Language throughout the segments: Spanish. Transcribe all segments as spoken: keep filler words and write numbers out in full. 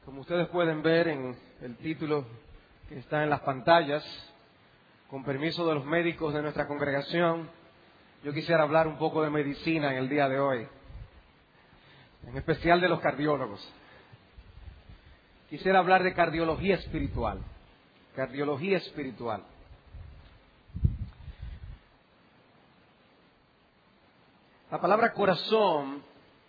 Como ustedes pueden ver en el título que está en las pantallas, con permiso de los médicos de nuestra congregación, yo quisiera hablar un poco de medicina en el día de hoy, en especial de los cardiólogos. Quisiera hablar de cardiología espiritual, cardiología espiritual. La palabra corazón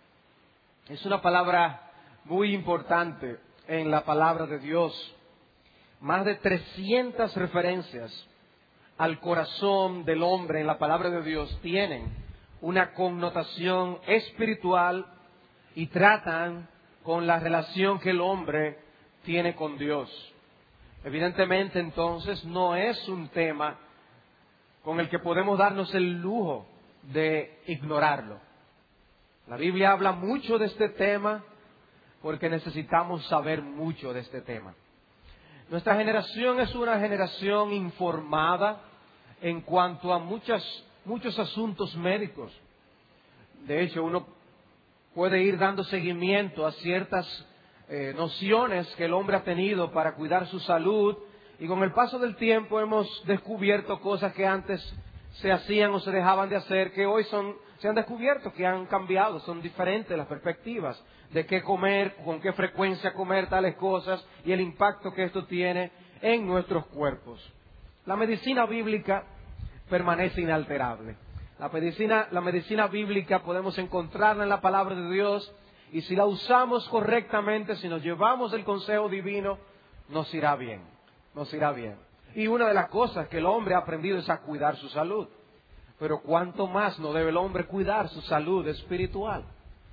es una palabra muy importante en la palabra de Dios. Más de trescientas referencias al corazón del hombre en la palabra de Dios tienen una connotación espiritual y tratan con la relación que el hombre tiene con Dios. Evidentemente, entonces, no es un tema con el que podemos darnos el lujo de ignorarlo. La Biblia habla mucho de este tema porque necesitamos saber mucho de este tema. Nuestra generación es una generación informada en cuanto a muchas, muchos asuntos médicos. De hecho, uno puede ir dando seguimiento a ciertas eh, nociones que el hombre ha tenido para cuidar su salud, y con el paso del tiempo hemos descubierto cosas que antes se hacían o se dejaban de hacer, que hoy son, se han descubierto que han cambiado, son diferentes las perspectivas de qué comer, con qué frecuencia comer tales cosas y el impacto que esto tiene en nuestros cuerpos. La medicina bíblica permanece inalterable. La medicina, la medicina bíblica podemos encontrarla en la palabra de Dios, y si la usamos correctamente, si nos llevamos el consejo divino, nos irá bien, nos irá bien. Y una de las cosas que el hombre ha aprendido es a cuidar su salud. Pero ¿cuánto más no debe el hombre cuidar su salud espiritual?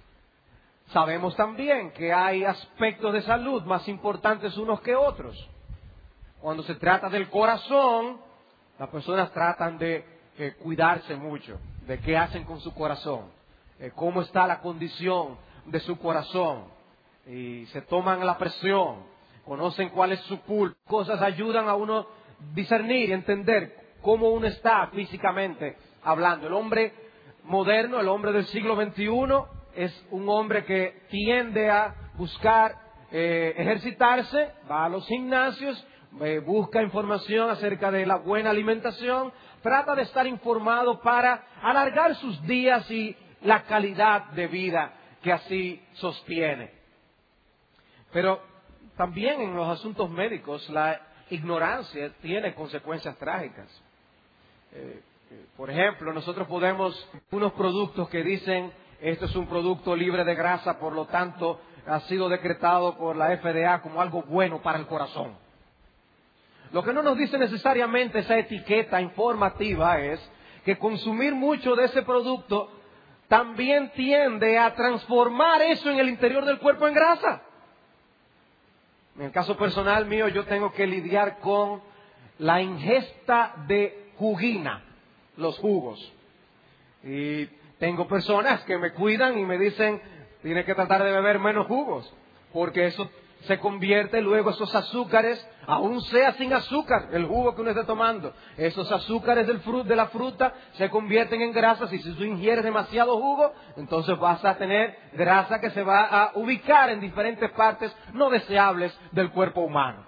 Sabemos también que hay aspectos de salud más importantes unos que otros. Cuando se trata del corazón, las personas tratan de eh, cuidarse mucho, de qué hacen con su corazón, eh, cómo está la condición de su corazón, y se toman la presión, conocen cuál es su pulso. Cosas ayudan a uno discernir y entender cómo uno está físicamente hablando. El hombre moderno, el hombre del siglo veintiuno, es un hombre que tiende a buscar eh, ejercitarse, va a los gimnasios, eh, busca información acerca de la buena alimentación, trata de estar informado para alargar sus días y la calidad de vida que así sostiene. Pero también en los asuntos médicos la ignorancia tiene consecuencias trágicas. Eh, eh, por ejemplo, nosotros podemos, unos productos que dicen, esto es un producto libre de grasa, por lo tanto, ha sido decretado por la F D A como algo bueno para el corazón. Lo que no nos dice necesariamente esa etiqueta informativa es que consumir mucho de ese producto también tiende a transformar eso en el interior del cuerpo en grasa. En el caso personal mío, yo tengo que lidiar con la ingesta de juguina, los jugos. Y tengo personas que me cuidan y me dicen, tienes que tratar de beber menos jugos, porque eso se convierte luego, esos azúcares, aún sea sin azúcar, el jugo que uno esté tomando, esos azúcares del fruto, de la fruta se convierten en grasas, y si tú ingieres demasiado jugo, entonces vas a tener grasa que se va a ubicar en diferentes partes no deseables del cuerpo humano.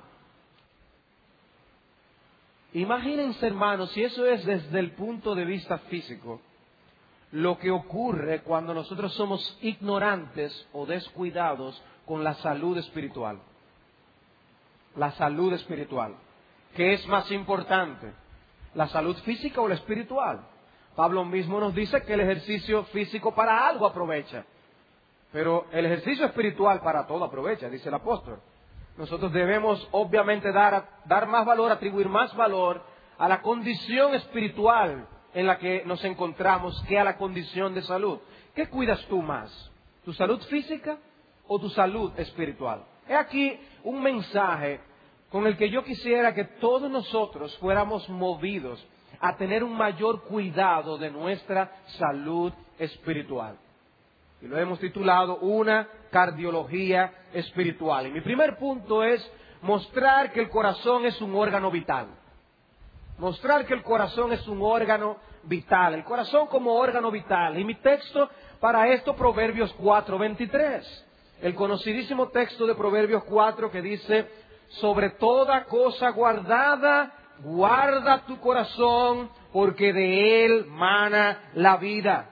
Imagínense, hermanos, si eso es desde el punto de vista físico, lo que ocurre cuando nosotros somos ignorantes o descuidados con la salud espiritual. La salud espiritual. ¿Qué es más importante? ¿La salud física o la espiritual? Pablo mismo nos dice que el ejercicio físico para algo aprovecha, pero el ejercicio espiritual para todo aprovecha, dice el apóstol. Nosotros debemos obviamente dar, dar más valor, atribuir más valor a la condición espiritual en la que nos encontramos que a la condición de salud. ¿Qué cuidas tú más? ¿Tu salud física o tu salud espiritual? He aquí un mensaje con el que yo quisiera que todos nosotros fuéramos movidos a tener un mayor cuidado de nuestra salud espiritual. Y lo hemos titulado Una cardiología espiritual. Y mi primer punto es mostrar que el corazón es un órgano vital. Mostrar que el corazón es un órgano vital. El corazón como órgano vital. Y mi texto para esto, Proverbios cuatro veintitrés. el conocidísimo texto de Proverbios cuatro que dice, sobre toda cosa guardada, guarda tu corazón, porque de él mana la vida.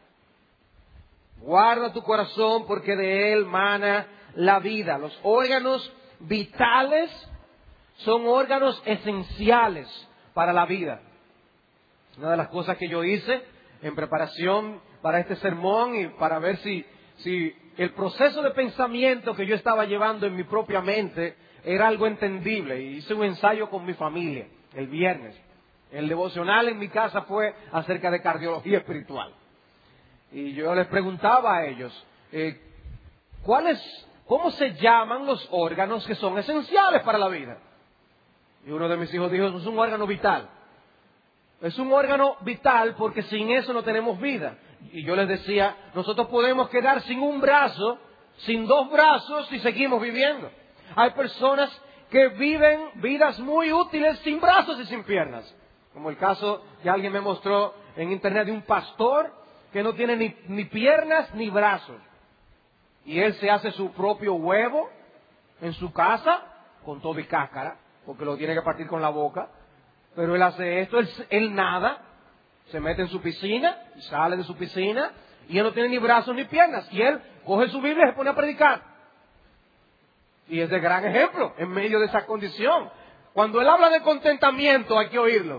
Guarda tu corazón, porque de él mana la vida. Los órganos vitales son órganos esenciales para la vida. Una de las cosas que yo hice en preparación para este sermón y para ver si, si el proceso de pensamiento que yo estaba llevando en mi propia mente era algo entendible. Y hice un ensayo con mi familia el viernes. El devocional en mi casa fue acerca de cardiología espiritual. Y yo les preguntaba a ellos, eh, ¿cuáles, ¿cómo se llaman los órganos que son esenciales para la vida? Y uno de mis hijos dijo, es un órgano vital. Es un órgano vital porque sin eso no tenemos vida. Y yo les decía, nosotros podemos quedar sin un brazo, sin dos brazos y seguimos viviendo. Hay personas que viven vidas muy útiles sin brazos y sin piernas. Como el caso que alguien me mostró en internet de un pastor que no tiene ni, ni piernas ni brazos. Y él se hace su propio huevo en su casa con todo y cáscara, porque lo tiene que partir con la boca. Pero él hace esto, él, él nada, se mete en su piscina, sale de su piscina, y él no tiene ni brazos ni piernas. Y él coge su Biblia y se pone a predicar. Y es de gran ejemplo en medio de esa condición. Cuando él habla de contentamiento hay que oírlo.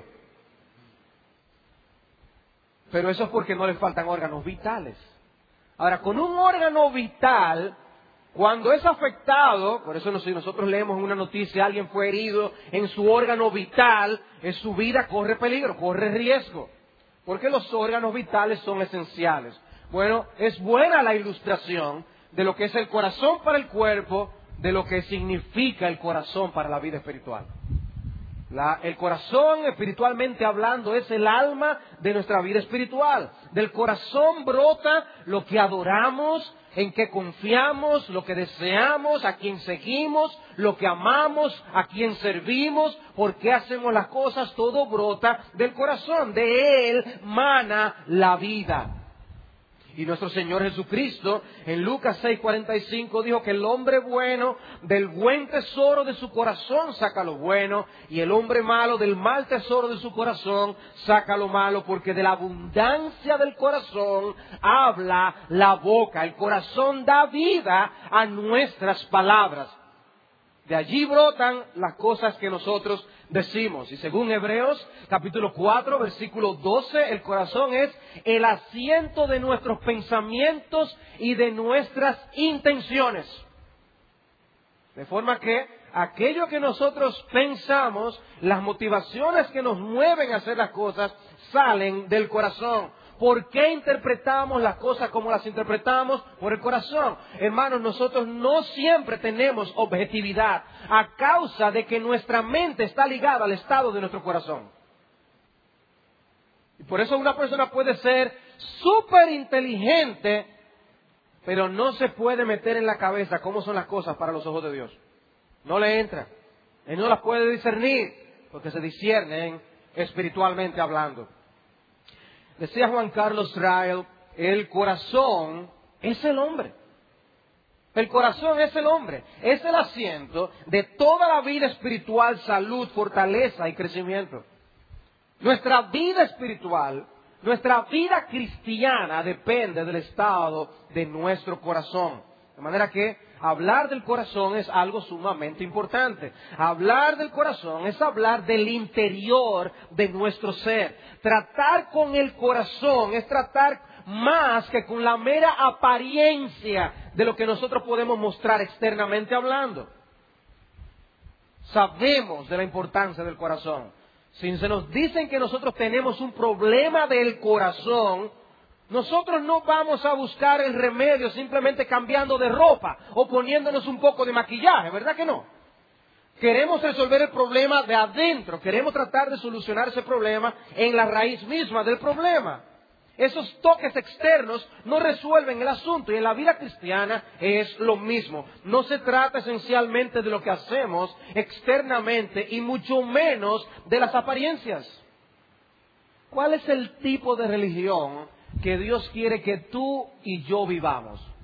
Pero eso es porque no le faltan órganos vitales. Ahora, con un órgano vital, cuando es afectado, por eso nosotros leemos en una noticia, alguien fue herido en su órgano vital, en su vida corre peligro, corre riesgo. Porque los órganos vitales son esenciales. Bueno, es buena la ilustración de lo que es el corazón para el cuerpo, de lo que significa el corazón para la vida espiritual. La, el corazón, espiritualmente hablando, es el alma de nuestra vida espiritual. Del corazón brota lo que adoramos, en que confiamos, lo que deseamos, a quien seguimos, lo que amamos, a quien servimos, por qué hacemos las cosas. Todo brota del corazón. De él mana la vida. Y nuestro Señor Jesucristo en Lucas seis cuarenta y cinco dijo que el hombre bueno del buen tesoro de su corazón saca lo bueno, y el hombre malo del mal tesoro de su corazón saca lo malo, porque de la abundancia del corazón habla la boca. El corazón da vida a nuestras palabras. De allí brotan las cosas que nosotros decimos. Y según Hebreos capítulo cuatro versículo doce, el corazón es el asiento de nuestros pensamientos y de nuestras intenciones. De forma que aquello que nosotros pensamos, las motivaciones que nos mueven a hacer las cosas, salen del corazón. ¿Por qué interpretamos las cosas como las interpretamos? Por el corazón. Hermanos, nosotros no siempre tenemos objetividad a causa de que nuestra mente está ligada al estado de nuestro corazón. Y por eso una persona puede ser súper inteligente, pero no se puede meter en la cabeza cómo son las cosas para los ojos de Dios. No le entra. Él no las puede discernir, porque se disciernen espiritualmente hablando. Decía Juan Carlos Rael, el corazón es el hombre. El corazón es el hombre. Es el asiento de toda la vida espiritual, salud, fortaleza y crecimiento. Nuestra vida espiritual, nuestra vida cristiana depende del estado de nuestro corazón. De manera que hablar del corazón es algo sumamente importante. Hablar del corazón es hablar del interior de nuestro ser. Tratar con el corazón es tratar más que con la mera apariencia de lo que nosotros podemos mostrar externamente hablando. Sabemos de la importancia del corazón. Si se nos dicen que nosotros tenemos un problema del corazón, nosotros no vamos a buscar el remedio simplemente cambiando de ropa o poniéndonos un poco de maquillaje, ¿verdad que no? Queremos resolver el problema de adentro, queremos tratar de solucionar ese problema en la raíz misma del problema. Esos toques externos no resuelven el asunto, y en la vida cristiana es lo mismo. No se trata esencialmente de lo que hacemos externamente y mucho menos de las apariencias. ¿Cuál es el tipo de religión que Dios quiere que tú y yo vivamos?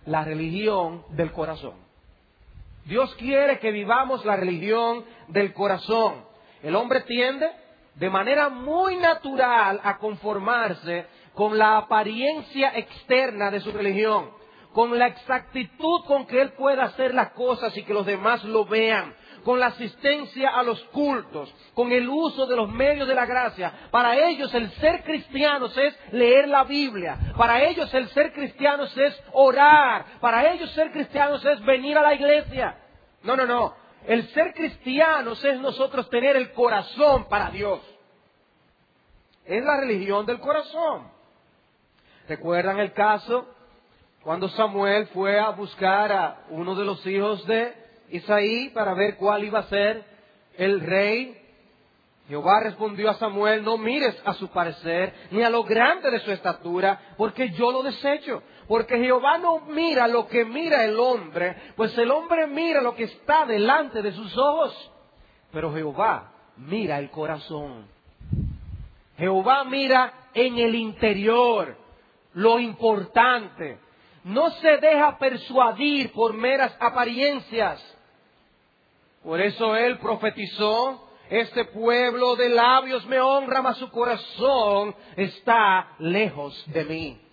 la religión del corazón. Dios quiere que vivamos la religión del corazón. El hombre tiende de manera muy natural a conformarse con la apariencia externa de su religión, con la exactitud con que él pueda hacer las cosas y que los demás lo vean, con la asistencia a los cultos, con el uso de los medios de la gracia. Para ellos el ser cristianos es leer la Biblia, para ellos el ser cristianos es orar, para ellos ser cristianos es venir a la iglesia. No, no, no. El ser cristianos es nosotros tener el corazón para Dios. Es la religión del corazón. ¿Recuerdan el caso cuando Samuel fue a buscar a uno de los hijos de Isaí para ver cuál iba a ser el rey? Jehová respondió a Samuel: no mires a su parecer ni a lo grande de su estatura, porque yo lo desecho. Porque Jehová no mira lo que mira el hombre, pues el hombre mira lo que está delante de sus ojos. Pero Jehová mira el corazón. Jehová mira en el interior lo importante. No se deja persuadir por meras apariencias. Por eso él profetizó: este pueblo de labios me honra, mas su corazón está lejos de mí.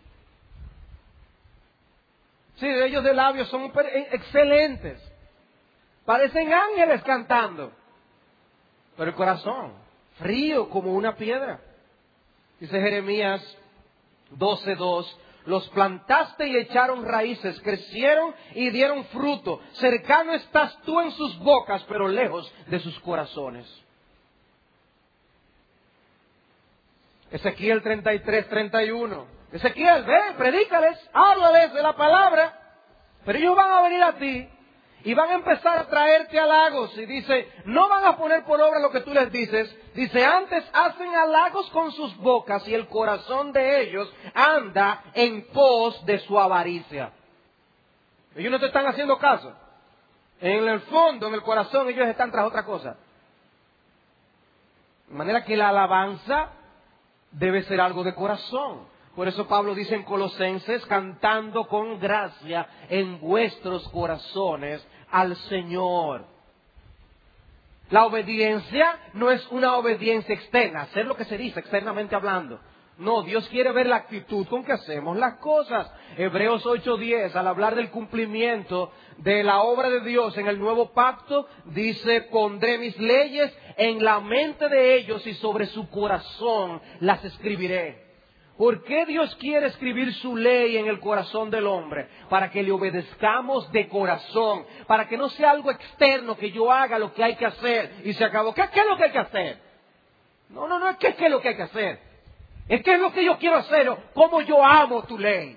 Sí, ellos de labios son excelentes. Parecen ángeles cantando. Pero el corazón, frío como una piedra. Dice Jeremías doce dos: los plantaste y echaron raíces, crecieron y dieron fruto. Cercano estás tú en sus bocas, pero lejos de sus corazones. Ezequiel treinta y tres treinta y uno. Ezequiel, ven, predícales, háblales de la palabra, pero ellos van a venir a ti y van a empezar a traerte halagos. Y dice, no van a poner por obra lo que tú les dices. Dice, antes hacen halagos con sus bocas y el corazón de ellos anda en pos de su avaricia. Ellos no te están haciendo caso. En el fondo, en el corazón, ellos están tras otra cosa. De manera que la alabanza debe ser algo de corazón. Por eso Pablo dice en Colosenses: cantando con gracia en vuestros corazones al Señor. La obediencia no es una obediencia externa, hacer lo que se dice externamente hablando. No, Dios quiere ver la actitud con que hacemos las cosas. Hebreos ocho diez, al hablar del cumplimiento de la obra de Dios en el nuevo pacto, dice: pondré mis leyes en la mente de ellos y sobre su corazón las escribiré. ¿Por qué Dios quiere escribir su ley en el corazón del hombre? Para que le obedezcamos de corazón, para que no sea algo externo, que yo haga lo que hay que hacer y se acabó. ¿Qué, qué es lo que hay que hacer? No, no, no es que qué es lo que hay que hacer. Es que es lo que yo quiero hacer, cómo yo amo tu ley.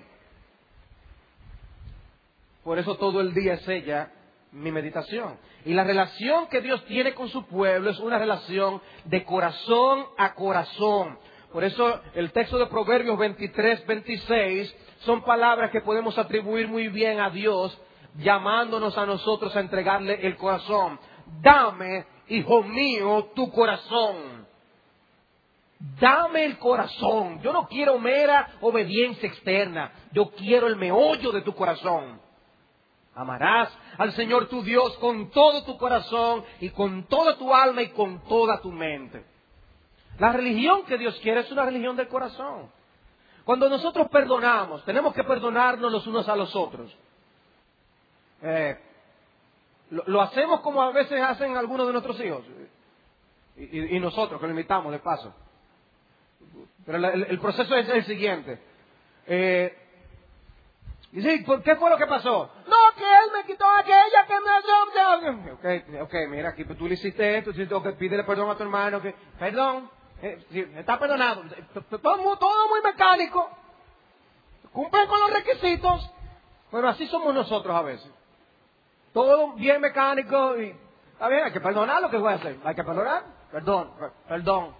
Por eso todo el día es ella mi meditación. Y la relación que Dios tiene con su pueblo es una relación de corazón a corazón. Por eso el texto de Proverbios veintitrés veintiséis son palabras que podemos atribuir muy bien a Dios, llamándonos a nosotros a entregarle el corazón. Dame, hijo mío, tu corazón. Dame el corazón. Yo no quiero mera obediencia externa. Yo quiero el meollo de tu corazón. Amarás al Señor tu Dios con todo tu corazón y con toda tu alma y con toda tu mente. La religión que Dios quiere es una religión del corazón. Cuando nosotros perdonamos, tenemos que perdonarnos los unos a los otros. Eh, lo, lo hacemos como a veces hacen algunos de nuestros hijos. Y, y, y nosotros, que lo imitamos de paso. Pero el, el proceso es el siguiente. Eh, dice, ¿por qué fue lo que pasó? No, que él me quitó aquella que me... Ok, ok, mira, aquí tú le hiciste esto, tú okay, pídele perdón a tu hermano, que perdón. Eh, sí, está perdonado. Todo, todo muy mecánico. Cumplen con los requisitos. Bueno, así somos nosotros a veces. Todo bien mecánico y... Está bien, hay que perdonar lo que voy a hacer. Hay que perdonar. Perdón, perdón.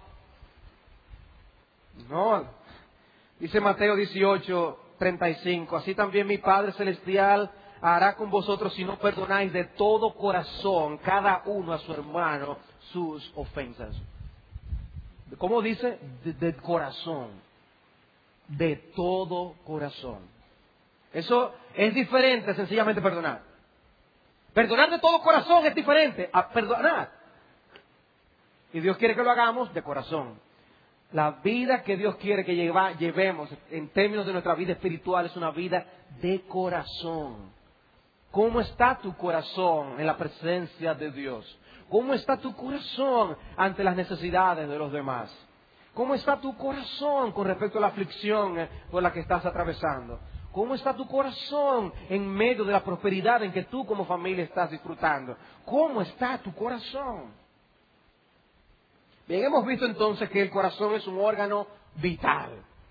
No. Dice Mateo dieciocho treinta y cinco. Así también mi Padre Celestial hará con vosotros si no perdonáis de todo corazón cada uno a su hermano sus ofensas. ¿Cómo dice? De, de corazón. De todo corazón. Eso es diferente, sencillamente perdonar. Perdonar de todo corazón es diferente a perdonar. Y Dios quiere que lo hagamos de corazón. La vida que Dios quiere que lleva, llevemos en términos de nuestra vida espiritual es una vida de corazón. ¿Cómo está tu corazón en la presencia de Dios? ¿Cómo está tu corazón ante las necesidades de los demás? ¿Cómo está tu corazón con respecto a la aflicción por la que estás atravesando? ¿Cómo está tu corazón en medio de la prosperidad en que tú como familia estás disfrutando? ¿Cómo está tu corazón? Bien, hemos visto entonces que el corazón es un órgano vital.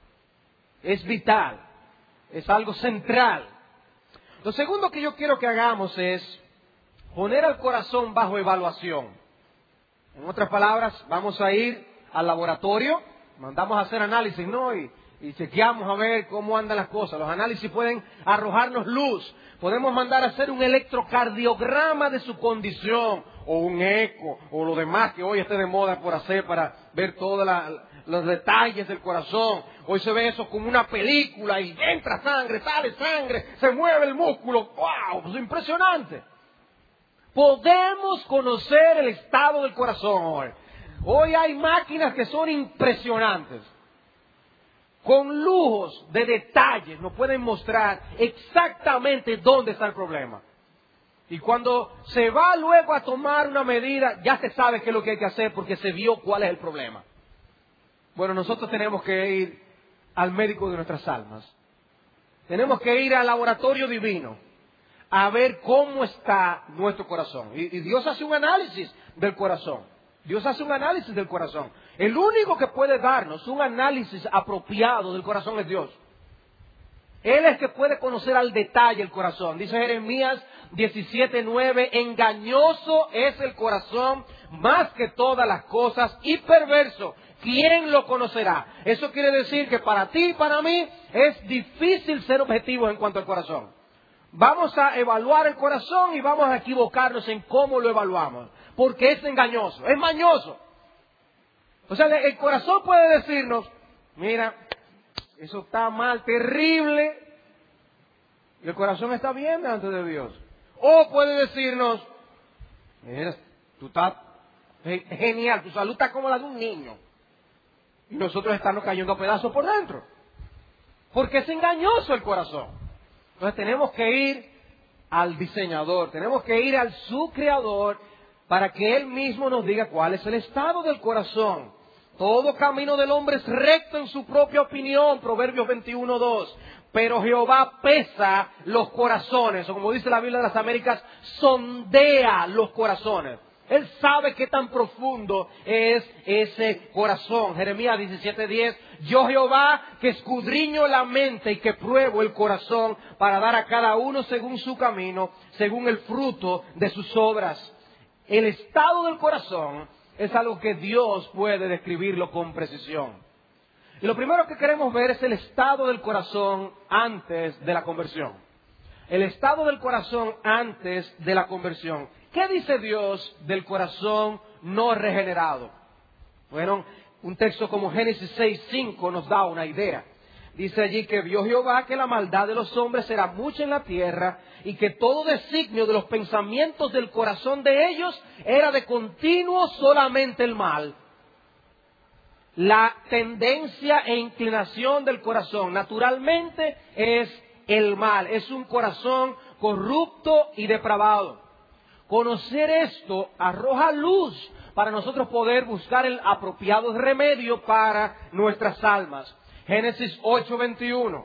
Es vital. Es algo central. Lo segundo que yo quiero que hagamos es poner al corazón bajo evaluación. En otras palabras, vamos a ir al laboratorio, mandamos a hacer análisis, ¿no? Y, y chequeamos a ver cómo andan las cosas. Los análisis pueden arrojarnos luz. Podemos mandar a hacer un electrocardiograma de su condición, o un eco, o lo demás que hoy esté de moda por hacer para ver todos los detalles del corazón. Hoy se ve eso como una película y entra sangre, sale sangre, se mueve el músculo. ¡Wow! Es impresionante. Podemos conocer el estado del corazón hoy. Hoy hay máquinas que son impresionantes. Con lujos de detalles nos pueden mostrar exactamente dónde está el problema. Y cuando se va luego a tomar una medida, ya se sabe qué es lo que hay que hacer porque se vio cuál es el problema. Bueno, nosotros tenemos que ir al médico de nuestras almas. Tenemos que ir al laboratorio divino a ver cómo está nuestro corazón. Y, y Dios hace un análisis del corazón. Dios hace un análisis del corazón. El único que puede darnos un análisis apropiado del corazón es Dios. Él es que puede conocer al detalle el corazón. Dice Jeremías diecisiete nueve, engañoso es el corazón más que todas las cosas y perverso. ¿Quién lo conocerá? Eso quiere decir que para ti y para mí es difícil ser objetivos en cuanto al corazón. Vamos a evaluar el corazón y vamos a equivocarnos en cómo lo evaluamos. Porque es engañoso, es mañoso. O sea, el corazón puede decirnos, mira, eso está mal, terrible. Y el corazón está bien delante de Dios. O puede decirnos, mira, tú estás genial, tu salud está como la de un niño. Y nosotros estamos cayendo a pedazos por dentro. Porque es engañoso el corazón. Entonces tenemos que ir al diseñador, tenemos que ir al su creador para que Él mismo nos diga cuál es el estado del corazón. Todo camino del hombre es recto en su propia opinión, Proverbios veintiuno dos. Pero Jehová pesa los corazones, o como dice la Biblia de las Américas, sondea los corazones. Él sabe qué tan profundo es ese corazón. Jeremías diecisiete diez, yo Jehová que escudriño la mente y que pruebo el corazón para dar a cada uno según su camino, según el fruto de sus obras. El estado del corazón es algo que Dios puede describirlo con precisión. Y lo primero que queremos ver es el estado del corazón antes de la conversión. El estado del corazón antes de la conversión. ¿Qué dice Dios del corazón no regenerado? Bueno, un texto como Génesis seis cinco nos da una idea. Dice allí que vio Jehová que la maldad de los hombres era mucha en la tierra y que todo designio de los pensamientos del corazón de ellos era de continuo solamente el mal. La tendencia e inclinación del corazón naturalmente es el mal. Es un corazón corrupto y depravado. Conocer esto arroja luz para nosotros poder buscar el apropiado remedio para nuestras almas. Génesis ocho veintiuno.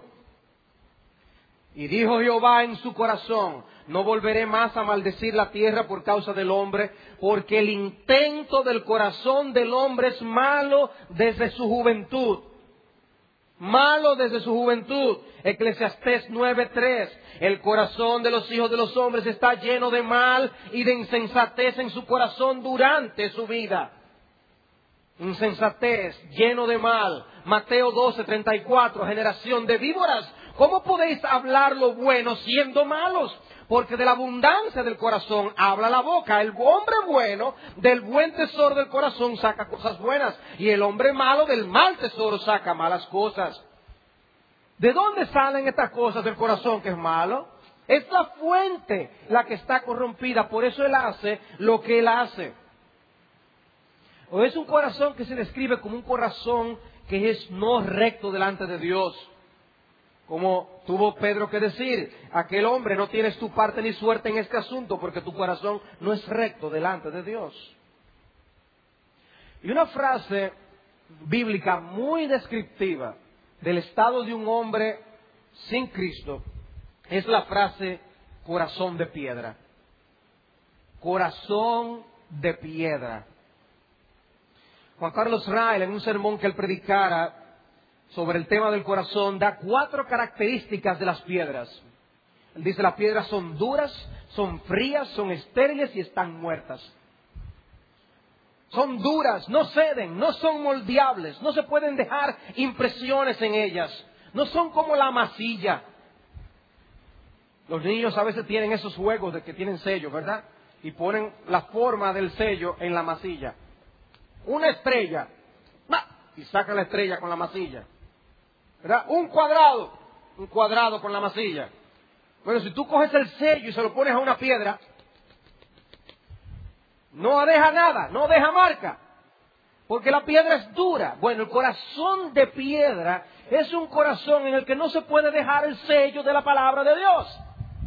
Y dijo Jehová en su corazón, no volveré más a maldecir la tierra por causa del hombre, porque el intento del corazón del hombre es malo desde su juventud. Malo desde su juventud. Eclesiastés nueve tres. El corazón de los hijos de los hombres está lleno de mal y de insensatez en su corazón durante su vida. Insensatez, lleno de mal. Mateo doce treinta y cuatro. Generación de víboras, ¿cómo podéis hablar lo bueno siendo malos? Porque de la abundancia del corazón habla la boca. El hombre bueno del buen tesoro del corazón saca cosas buenas. Y el hombre malo del mal tesoro saca malas cosas. ¿De dónde salen estas cosas del corazón que es malo? Es la fuente la que está corrompida, por eso él hace lo que él hace. O es un corazón que se describe como un corazón que es no recto delante de Dios. Como tuvo Pedro que decir, aquel hombre no tienes tu parte ni suerte en este asunto porque tu corazón no es recto delante de Dios. Y una frase bíblica muy descriptiva del estado de un hombre sin Cristo es la frase corazón de piedra. Corazón de piedra. Juan Carlos Rael, en un sermón que él predicara sobre el tema del corazón, da cuatro características de las piedras. Él dice, las piedras son duras, son frías, son estériles y están muertas. Son duras, no ceden, no son moldeables, no se pueden dejar impresiones en ellas. No son como la masilla. Los niños a veces tienen esos juegos de que tienen sello, ¿verdad? Y ponen la forma del sello en la masilla. Una estrella, y sacan la estrella con la masilla. ¿Verdad? Un cuadrado, un cuadrado con la masilla. Bueno, si tú coges el sello y se lo pones a una piedra, no deja nada, no deja marca, porque la piedra es dura. Bueno, el corazón de piedra es un corazón en el que no se puede dejar el sello de la palabra de Dios.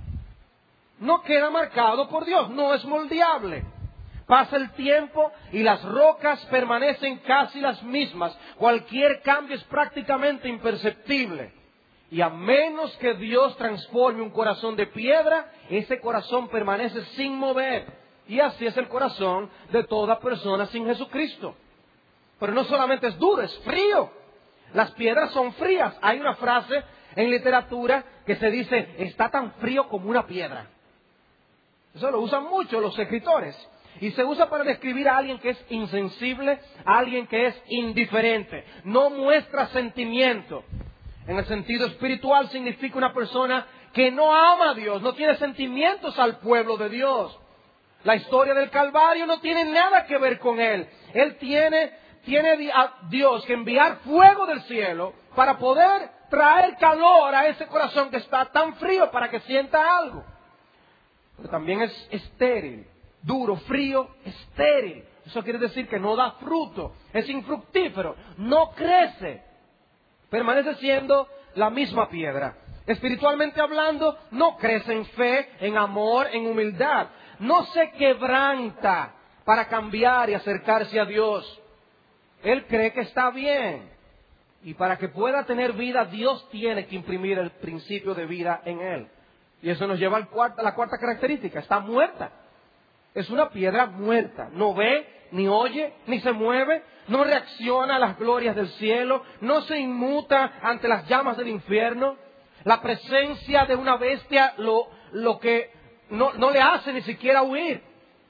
No queda marcado por Dios, no es moldeable. Pasa el tiempo y las rocas permanecen casi las mismas. Cualquier cambio es prácticamente imperceptible. Y a menos que Dios transforme un corazón de piedra, ese corazón permanece sin mover. Y así es el corazón de toda persona sin Jesucristo. Pero no solamente es duro, es frío. Las piedras son frías. Hay una frase en literatura que se dice, está tan frío como una piedra. Eso lo usan mucho los escritores. Y se usa para describir a alguien que es insensible, a alguien que es indiferente. No muestra sentimiento. En el sentido espiritual significa una persona que no ama a Dios, no tiene sentimientos al pueblo de Dios. La historia del Calvario no tiene nada que ver con él. Él tiene, tiene a Dios que enviar fuego del cielo para poder traer calor a ese corazón que está tan frío para que sienta algo. Pero también es estéril. Duro, frío, estéril. Eso quiere decir que no da fruto, es infructífero, no crece. Permanece siendo la misma piedra. Espiritualmente hablando, no crece en fe, en amor, en humildad. No se quebranta para cambiar y acercarse a Dios. Él cree que está bien. Y para que pueda tener vida, Dios tiene que imprimir el principio de vida en él. Y eso nos lleva a la cuarta característica, está muerta. Es una piedra muerta, no ve, ni oye, ni se mueve, no reacciona a las glorias del cielo, no se inmuta ante las llamas del infierno. La presencia de una bestia lo, lo que no, no le hace ni siquiera huir.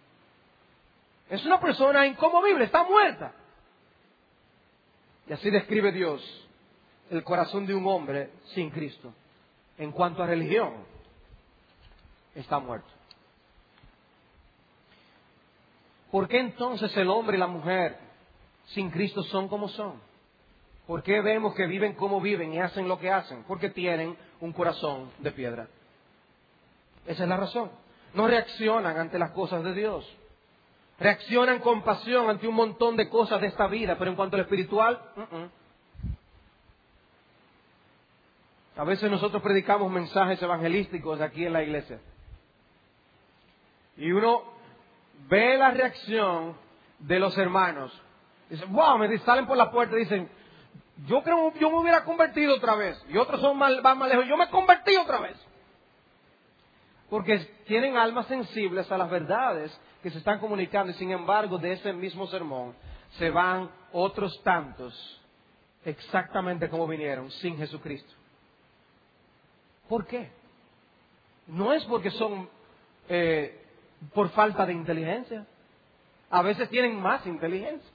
Es una persona inconmovible, está muerta. Y así describe Dios el corazón de un hombre sin Cristo. En cuanto a religión, está muerto. ¿Por qué entonces el hombre y la mujer sin Cristo son como son? ¿Por qué vemos que viven como viven y hacen lo que hacen? Porque tienen un corazón de piedra. Esa es la razón. No reaccionan ante las cosas de Dios. Reaccionan con pasión ante un montón de cosas de esta vida, pero en cuanto al espiritual, uh-uh. A veces nosotros predicamos mensajes evangelísticos aquí en la iglesia. Y uno ve la reacción de los hermanos. Dicen, wow, me salen por la puerta y dicen, yo creo que yo me hubiera convertido otra vez. Y otros son más, van más lejos, yo me convertí otra vez. Porque tienen almas sensibles a las verdades que se están comunicando y sin embargo de ese mismo sermón se van otros tantos exactamente como vinieron, sin Jesucristo. ¿Por qué? No es porque son eh, por falta de inteligencia. A veces tienen más inteligencia.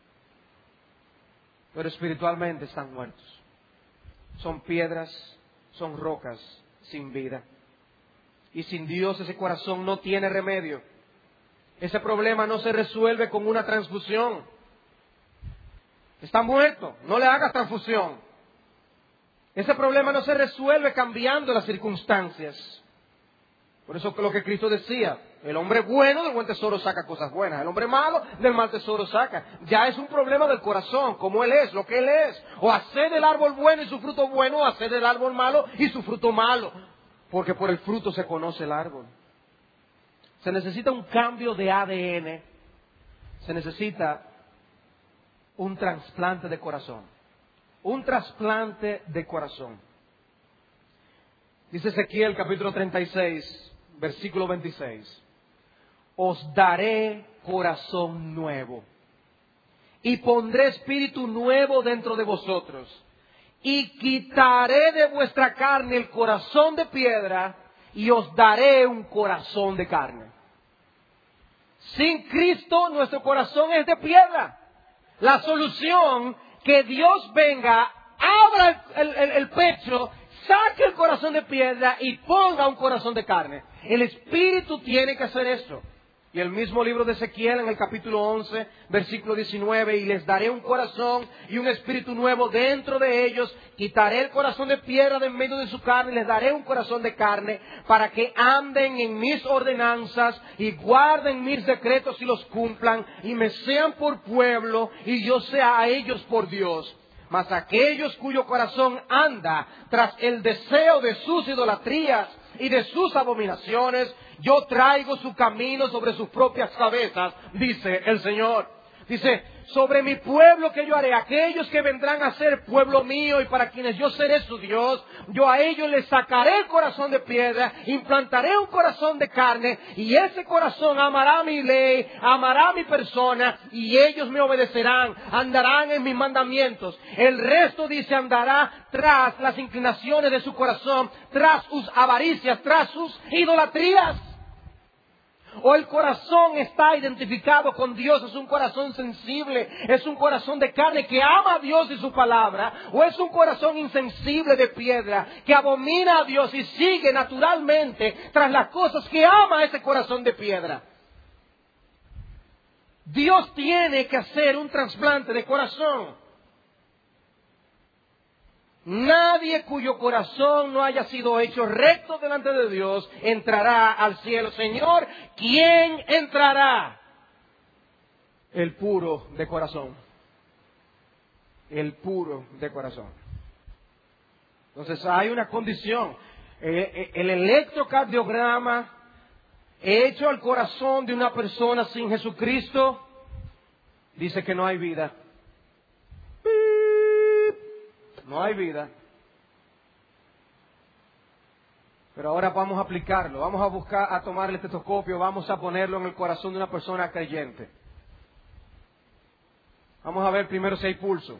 Pero espiritualmente están muertos. Son piedras, son rocas sin vida. Y sin Dios ese corazón no tiene remedio. Ese problema no se resuelve con una transfusión. Está muerto, no le hagas transfusión. Ese problema no se resuelve cambiando las circunstancias. Por eso es lo que Cristo decía, el hombre bueno del buen tesoro saca cosas buenas, el hombre malo del mal tesoro saca. Ya es un problema del corazón, como él es, lo que él es. O hacer del árbol bueno y su fruto bueno, o hacer del árbol malo y su fruto malo. Porque por el fruto se conoce el árbol. Se necesita un cambio de A D N, se necesita un trasplante de corazón. Un trasplante de corazón. Dice Ezequiel capítulo treinta y seis, versículo veintiséis. Os daré corazón nuevo y pondré espíritu nuevo dentro de vosotros y quitaré de vuestra carne el corazón de piedra y os daré un corazón de carne. Sin Cristo nuestro corazón es de piedra. La solución, que Dios venga, abra el, el, el pecho, saque el corazón de piedra y ponga un corazón de carne. El Espíritu tiene que hacer esto. Y el mismo libro de Ezequiel en el capítulo once, versículo diecinueve, y les daré un corazón y un espíritu nuevo dentro de ellos, quitaré el corazón de piedra de en medio de su carne y les daré un corazón de carne para que anden en mis ordenanzas y guarden mis decretos y los cumplan y me sean por pueblo y yo sea a ellos por Dios. Mas aquellos cuyo corazón anda tras el deseo de sus idolatrías y de sus abominaciones, yo traigo su camino sobre sus propias cabezas, dice el Señor. Dice, sobre mi pueblo que yo haré, aquellos que vendrán a ser pueblo mío y para quienes yo seré su Dios, yo a ellos les sacaré el corazón de piedra, implantaré un corazón de carne y ese corazón amará mi ley, amará mi persona y ellos me obedecerán, andarán en mis mandamientos. El resto, dice, andará tras las inclinaciones de su corazón, tras sus avaricias, tras sus idolatrías. O el corazón está identificado con Dios, es un corazón sensible, es un corazón de carne que ama a Dios y su palabra, o es un corazón insensible de piedra que abomina a Dios y sigue naturalmente tras las cosas que ama ese corazón de piedra. Dios tiene que hacer un trasplante de corazón. Nadie cuyo corazón no haya sido hecho recto delante de Dios entrará al cielo. Señor, ¿quién entrará? El puro de corazón. El puro de corazón. Entonces hay una condición. El electrocardiograma hecho al corazón de una persona sin Jesucristo dice que no hay vida. No hay vida. Pero ahora vamos a aplicarlo. Vamos a buscar, a tomar el estetoscopio, vamos a ponerlo en el corazón de una persona creyente. Vamos a ver primero si hay pulso.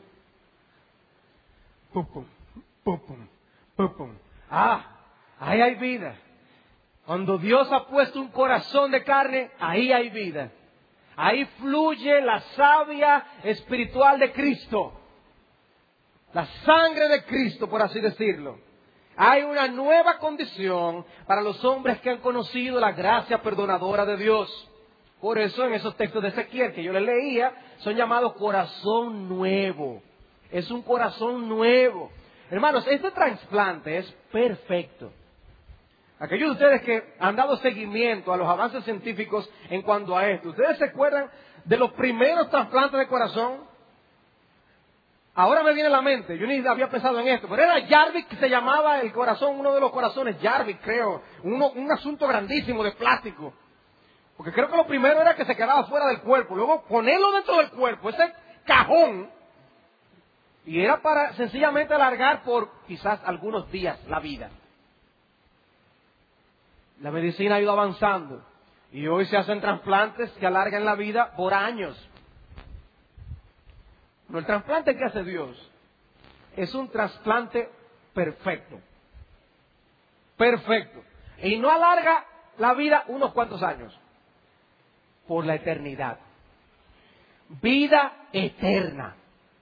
Pum, pum, pum, pum, pum, pum. Ah, ahí hay vida. Cuando Dios ha puesto un corazón de carne, ahí hay vida. Ahí fluye la savia espiritual de Cristo. La sangre de Cristo, por así decirlo. Hay una nueva condición para los hombres que han conocido la gracia perdonadora de Dios. Por eso en esos textos de Ezequiel que yo les leía, son llamados corazón nuevo. Es un corazón nuevo. Hermanos, este trasplante es perfecto. Aquellos de ustedes que han dado seguimiento a los avances científicos en cuanto a esto, ¿ustedes se acuerdan de los primeros trasplantes de corazón? Ahora me viene a la mente, yo ni había pensado en esto, pero era Jarvik que se llamaba el corazón, uno de los corazones, Jarvik creo, uno, un asunto grandísimo de plástico. Porque creo que lo primero era que se quedaba fuera del cuerpo, luego ponerlo dentro del cuerpo, ese cajón, y era para sencillamente alargar por quizás algunos días la vida. La medicina ha ido avanzando y hoy se hacen trasplantes que alargan la vida por años. Pero el trasplante que hace Dios es un trasplante perfecto. Perfecto. Y no alarga la vida unos cuantos años. Por la eternidad. Vida eterna.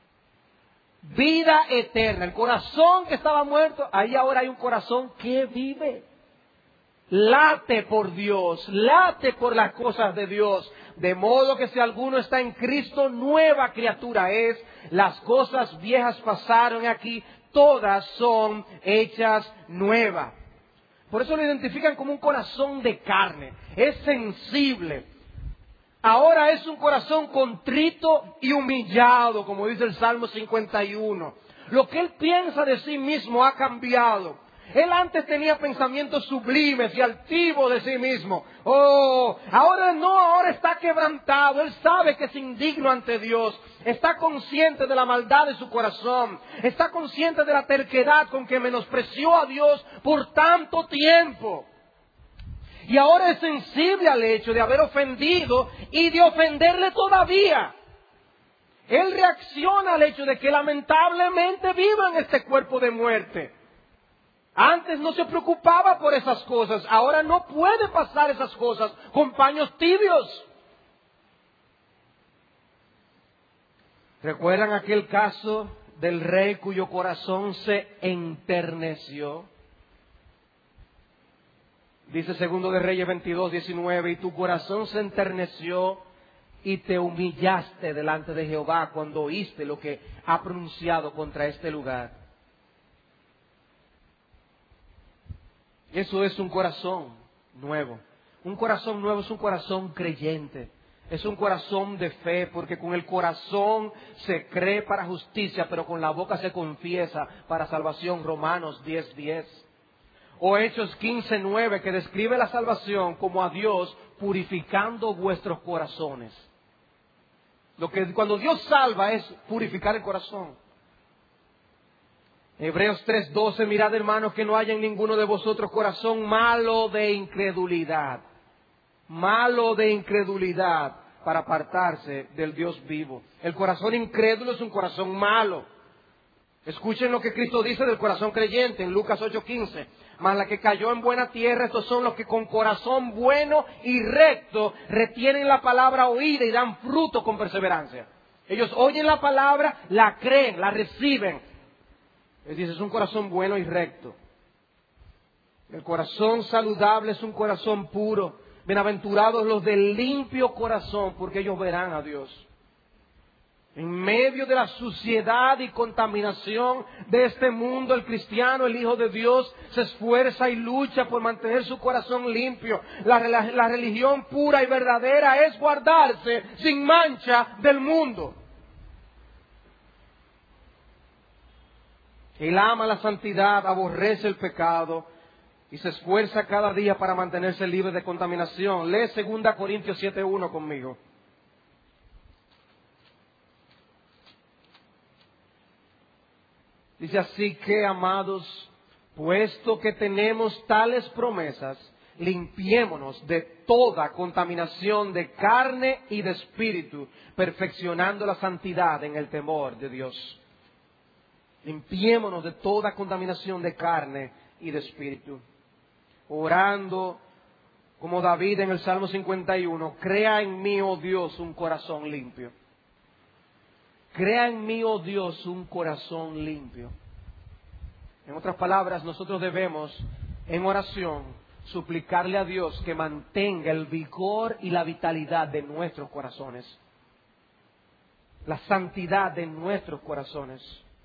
Vida eterna. El corazón que estaba muerto, ahí ahora hay un corazón que vive. Late por Dios, late por las cosas de Dios. De modo que si alguno está en Cristo, nueva criatura es. Las cosas viejas pasaron aquí, todas son hechas nuevas. Por eso lo identifican como un corazón de carne. Es sensible. Ahora es un corazón contrito y humillado, como dice el Salmo cincuenta y uno. Lo que él piensa de sí mismo ha cambiado. Él antes tenía pensamientos sublimes y altivos de sí mismo. Oh, ahora no, ahora está quebrantado. Él sabe que es indigno ante Dios. Está consciente de la maldad de su corazón. Está consciente de la terquedad con que menospreció a Dios por tanto tiempo. Y ahora es sensible al hecho de haber ofendido y de ofenderle todavía. Él reacciona al hecho de que lamentablemente vive en este cuerpo de muerte. Antes no se preocupaba por esas cosas, ahora no puede pasar esas cosas con paños tibios. ¿Recuerdan aquel caso del rey cuyo corazón se enterneció? Dice segundo de Reyes veintidós, diecinueve, y tu corazón se enterneció y te humillaste delante de Jehová cuando oíste lo que ha pronunciado contra este lugar. Eso es un corazón nuevo. Un corazón nuevo es un corazón creyente. Es un corazón de fe, porque con el corazón se cree para justicia, pero con la boca se confiesa para salvación. Romanos diez, diez. O Hechos quince, nueve, que describe la salvación como a Dios purificando vuestros corazones. Lo que cuando Dios salva es purificar el corazón. Hebreos tres, doce, mirad hermanos que no haya en ninguno de vosotros corazón malo de incredulidad. Malo de incredulidad para apartarse del Dios vivo. El corazón incrédulo es un corazón malo. Escuchen lo que Cristo dice del corazón creyente en Lucas ocho, quince. Mas la que cayó en buena tierra, estos son los que con corazón bueno y recto retienen la palabra oída y dan fruto con perseverancia. Ellos oyen la palabra, la creen, la reciben. Es decir, es un corazón bueno y recto. El corazón saludable es un corazón puro. Bienaventurados los de limpio corazón, porque ellos verán a Dios. En medio de la suciedad y contaminación de este mundo, el cristiano, el Hijo de Dios, se esfuerza y lucha por mantener su corazón limpio. La, la, la religión pura y verdadera es guardarse sin mancha del mundo. Él ama la santidad, aborrece el pecado y se esfuerza cada día para mantenerse libre de contaminación. Lee segunda Corintios siete, uno conmigo. Dice así que, amados, puesto que tenemos tales promesas, limpiémonos de toda contaminación de carne y de espíritu, perfeccionando la santidad en el temor de Dios. Limpiémonos de toda contaminación de carne y de espíritu. Orando, como David en el Salmo cincuenta y uno, crea en mí, oh Dios, un corazón limpio. Crea en mí, oh Dios, un corazón limpio. En otras palabras, nosotros debemos, en oración, suplicarle a Dios que mantenga el vigor y la vitalidad de nuestros corazones. La santidad de nuestros corazones.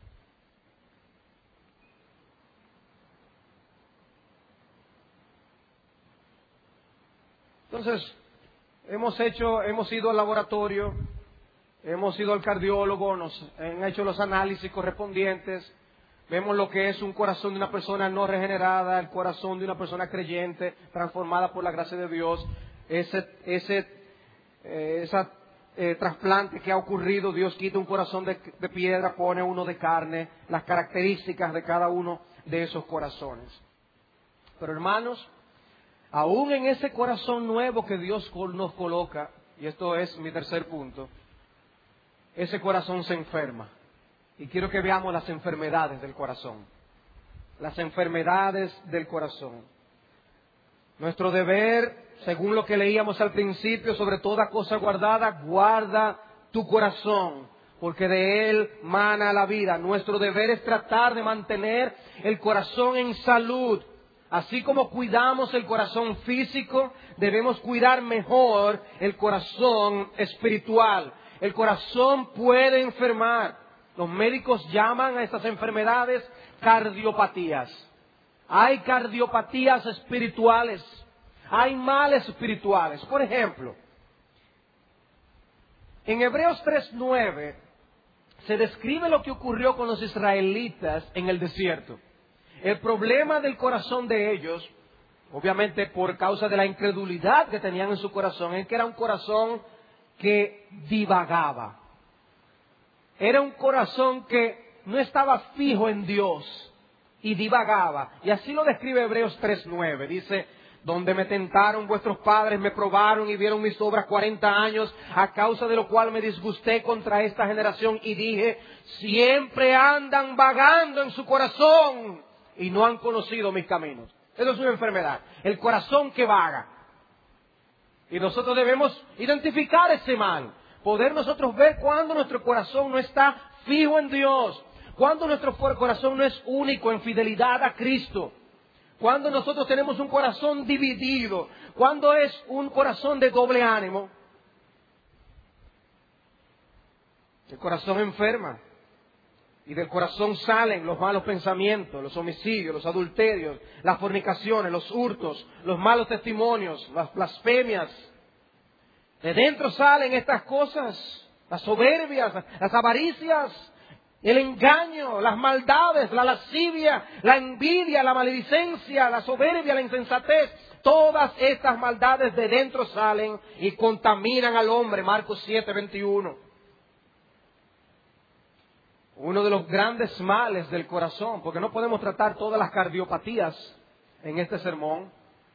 Entonces, hemos hecho, hemos ido al laboratorio, hemos ido al cardiólogo, nos han hecho los análisis correspondientes, vemos lo que es un corazón de una persona no regenerada, el corazón de una persona creyente, transformada por la gracia de Dios, ese, ese, eh, esa eh, trasplante que ha ocurrido, Dios quita un corazón de, de piedra, pone uno de carne, las características de cada uno de esos corazones. Pero hermanos, aún en ese corazón nuevo que Dios nos coloca, y esto es mi tercer punto, ese corazón se enferma. Y quiero que veamos las enfermedades del corazón. Las enfermedades del corazón. Nuestro deber, según lo que leíamos al principio, sobre toda cosa guardada, guarda tu corazón, porque de él mana la vida. Nuestro deber es tratar de mantener el corazón en salud. Así como cuidamos el corazón físico, debemos cuidar mejor el corazón espiritual. El corazón puede enfermar. Los médicos llaman a estas enfermedades cardiopatías. Hay cardiopatías espirituales. Hay males espirituales. Por ejemplo, en Hebreos tres nueve se describe lo que ocurrió con los israelitas en el desierto. El problema del corazón de ellos, obviamente por causa de la incredulidad que tenían en su corazón, es que era un corazón que divagaba. Era un corazón que no estaba fijo en Dios y divagaba. Y así lo describe Hebreos tres nueve. Dice: donde me tentaron vuestros padres, me probaron y vieron mis obras cuarenta años, a causa de lo cual me disgusté contra esta generación y dije: siempre andan vagando en su corazón y no han conocido mis caminos. Eso es una enfermedad, el corazón que vaga. Y nosotros debemos identificar ese mal, poder nosotros ver cuando nuestro corazón no está fijo en Dios, cuando nuestro corazón no es único en fidelidad a Cristo, cuando nosotros tenemos un corazón dividido, cuando es un corazón de doble ánimo. El corazón enferma. Y del corazón salen los malos pensamientos, los homicidios, los adulterios, las fornicaciones, los hurtos, los malos testimonios, las blasfemias. De dentro salen estas cosas, las soberbias, las avaricias, el engaño, las maldades, la lascivia, la envidia, la maledicencia, la soberbia, la insensatez. Todas estas maldades de dentro salen y contaminan al hombre. Marcos siete veintiuno. Uno de los grandes males del corazón, porque no podemos tratar todas las cardiopatías en este sermón,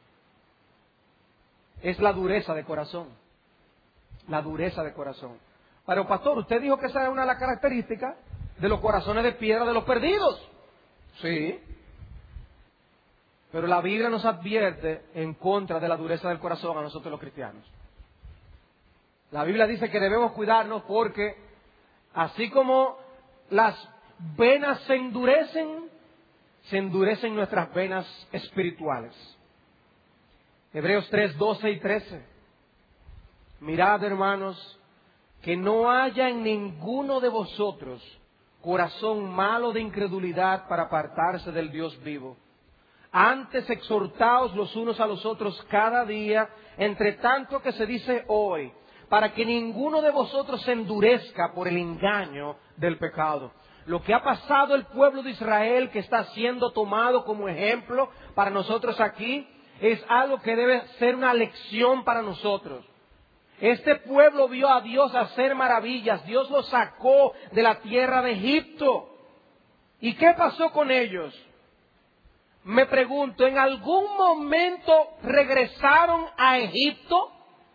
es la dureza de corazón. La dureza de corazón. Pero pastor, usted dijo que esa es una de las características de los corazones de piedra de los perdidos. Sí. Pero la Biblia nos advierte en contra de la dureza del corazón a nosotros los cristianos. La Biblia dice que debemos cuidarnos porque así como las venas se endurecen, se endurecen nuestras venas espirituales. Hebreos tres, doce y trece. Mirad, hermanos, que no haya en ninguno de vosotros corazón malo de incredulidad para apartarse del Dios vivo. Antes exhortaos los unos a los otros cada día, entre tanto que se dice hoy, para que ninguno de vosotros se endurezca por el engaño del pecado. Lo que ha pasado el pueblo de Israel, que está siendo tomado como ejemplo para nosotros aquí, es algo que debe ser una lección para nosotros. Este pueblo vio a Dios hacer maravillas. Dios los sacó de la tierra de Egipto. ¿Y qué pasó con ellos? Me pregunto, ¿en algún momento regresaron a Egipto?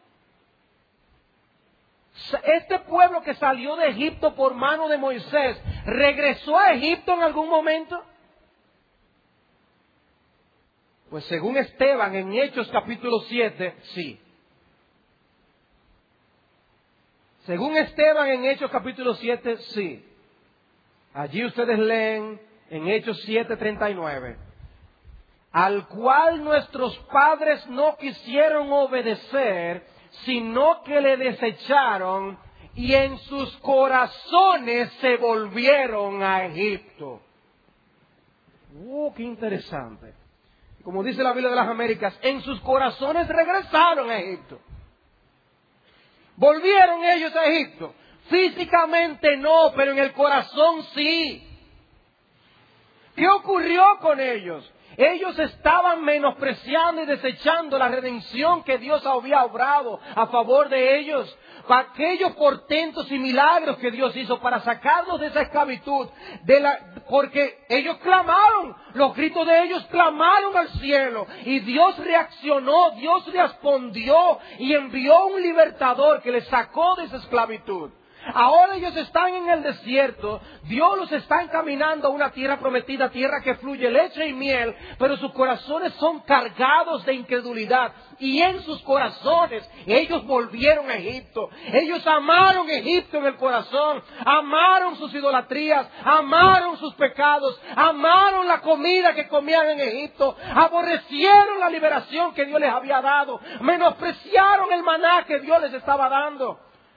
Este pueblo que salió de Egipto por mano de Moisés, ¿regresó a Egipto en algún momento? Pues según Esteban en Hechos capítulo siete, sí. Según Esteban en Hechos capítulo siete, sí. Allí ustedes leen en Hechos siete treinta y nueve. Al cual nuestros padres no quisieron obedecer, sino que le desecharon y en sus corazones se volvieron a Egipto. ¡Oh, qué interesante! Como dice la Biblia de las Américas, en sus corazones regresaron a Egipto. ¿Volvieron ellos a Egipto? Físicamente no, pero en el corazón sí. ¿Qué ocurrió con ellos? Ellos estaban menospreciando y desechando la redención que Dios había obrado a favor de ellos. Para aquellos portentos y milagros que Dios hizo para sacarlos de esa esclavitud. De la, porque ellos clamaron, los gritos de ellos clamaron al cielo. Y Dios reaccionó, Dios respondió y envió un libertador que les sacó de esa esclavitud. Ahora ellos están en el desierto, Dios los está encaminando a una tierra prometida, tierra que fluye leche y miel, pero sus corazones son cargados de incredulidad. Y en sus corazones ellos volvieron a Egipto. Ellos amaron Egipto en el corazón, amaron sus idolatrías, amaron sus pecados, amaron la comida que comían en Egipto, aborrecieron la liberación que Dios les había dado, menospreciaron el maná que Dios les estaba dando.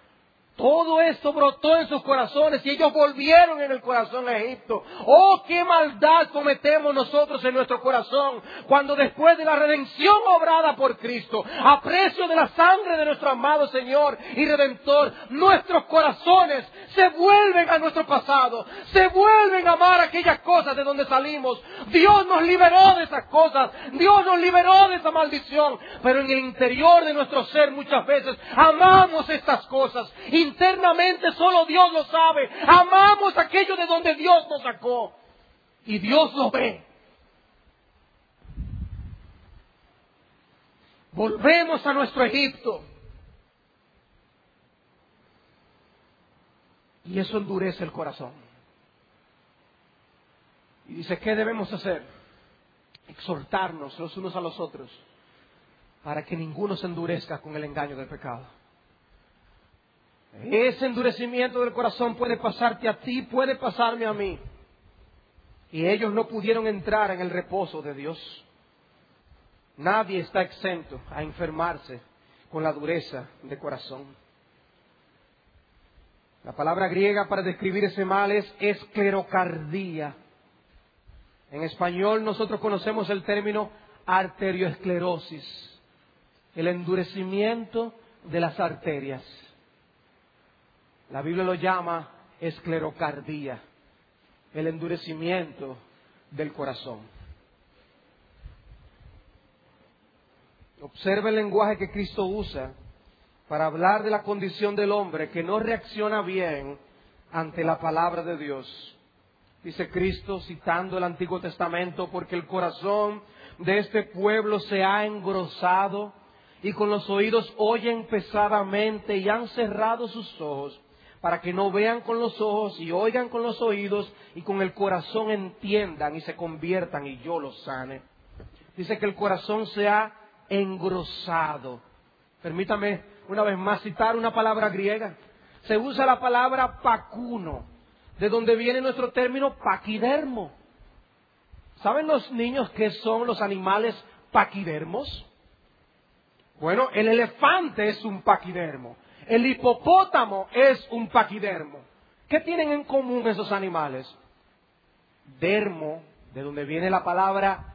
Todo esto brotó en sus corazones y ellos volvieron en el corazón a Egipto. ¡Oh, qué maldad cometemos nosotros en nuestro corazón! Cuando después de la redención obrada por Cristo, a precio de la sangre de nuestro amado Señor y Redentor, nuestros corazones se vuelven a nuestro pasado, se vuelven a amar aquellas cosas de donde salimos. Dios nos liberó de esas cosas, Dios nos liberó de esa maldición, pero en el interior de nuestro ser muchas veces amamos estas cosas. Internamente solo Dios lo sabe. Amamos aquello de donde Dios nos sacó. Y Dios lo ve. Volvemos a nuestro Egipto. Y eso endurece el corazón. Y dice, ¿qué debemos hacer? Exhortarnos los unos a los otros para que ninguno se endurezca con el engaño del pecado. Ese endurecimiento del corazón puede pasarte a ti, puede pasarme a mí. Y ellos no pudieron entrar en el reposo de Dios. Nadie está exento a enfermarse con la dureza de corazón. La palabra griega para describir ese mal es esclerocardía. En español nosotros conocemos el término arterioesclerosis, el endurecimiento de las arterias. La Biblia lo llama esclerocardía, el endurecimiento del corazón. Observa el lenguaje que Cristo usa para hablar de la condición del hombre que no reacciona bien ante la palabra de Dios. Dice Cristo, citando el Antiguo Testamento, porque el corazón de este pueblo se ha engrosado y con los oídos oyen pesadamente y han cerrado sus ojos, para que no vean con los ojos y oigan con los oídos y con el corazón entiendan y se conviertan y yo los sane. Dice que el corazón se ha engrosado. Permítame una vez más citar una palabra griega. Se usa la palabra pacuno, de donde viene nuestro término paquidermo. ¿Saben los niños qué son los animales paquidermos? Bueno, el elefante es un paquidermo. El hipopótamo es un paquidermo. ¿Qué tienen en común esos animales? Dermo, de donde viene la palabra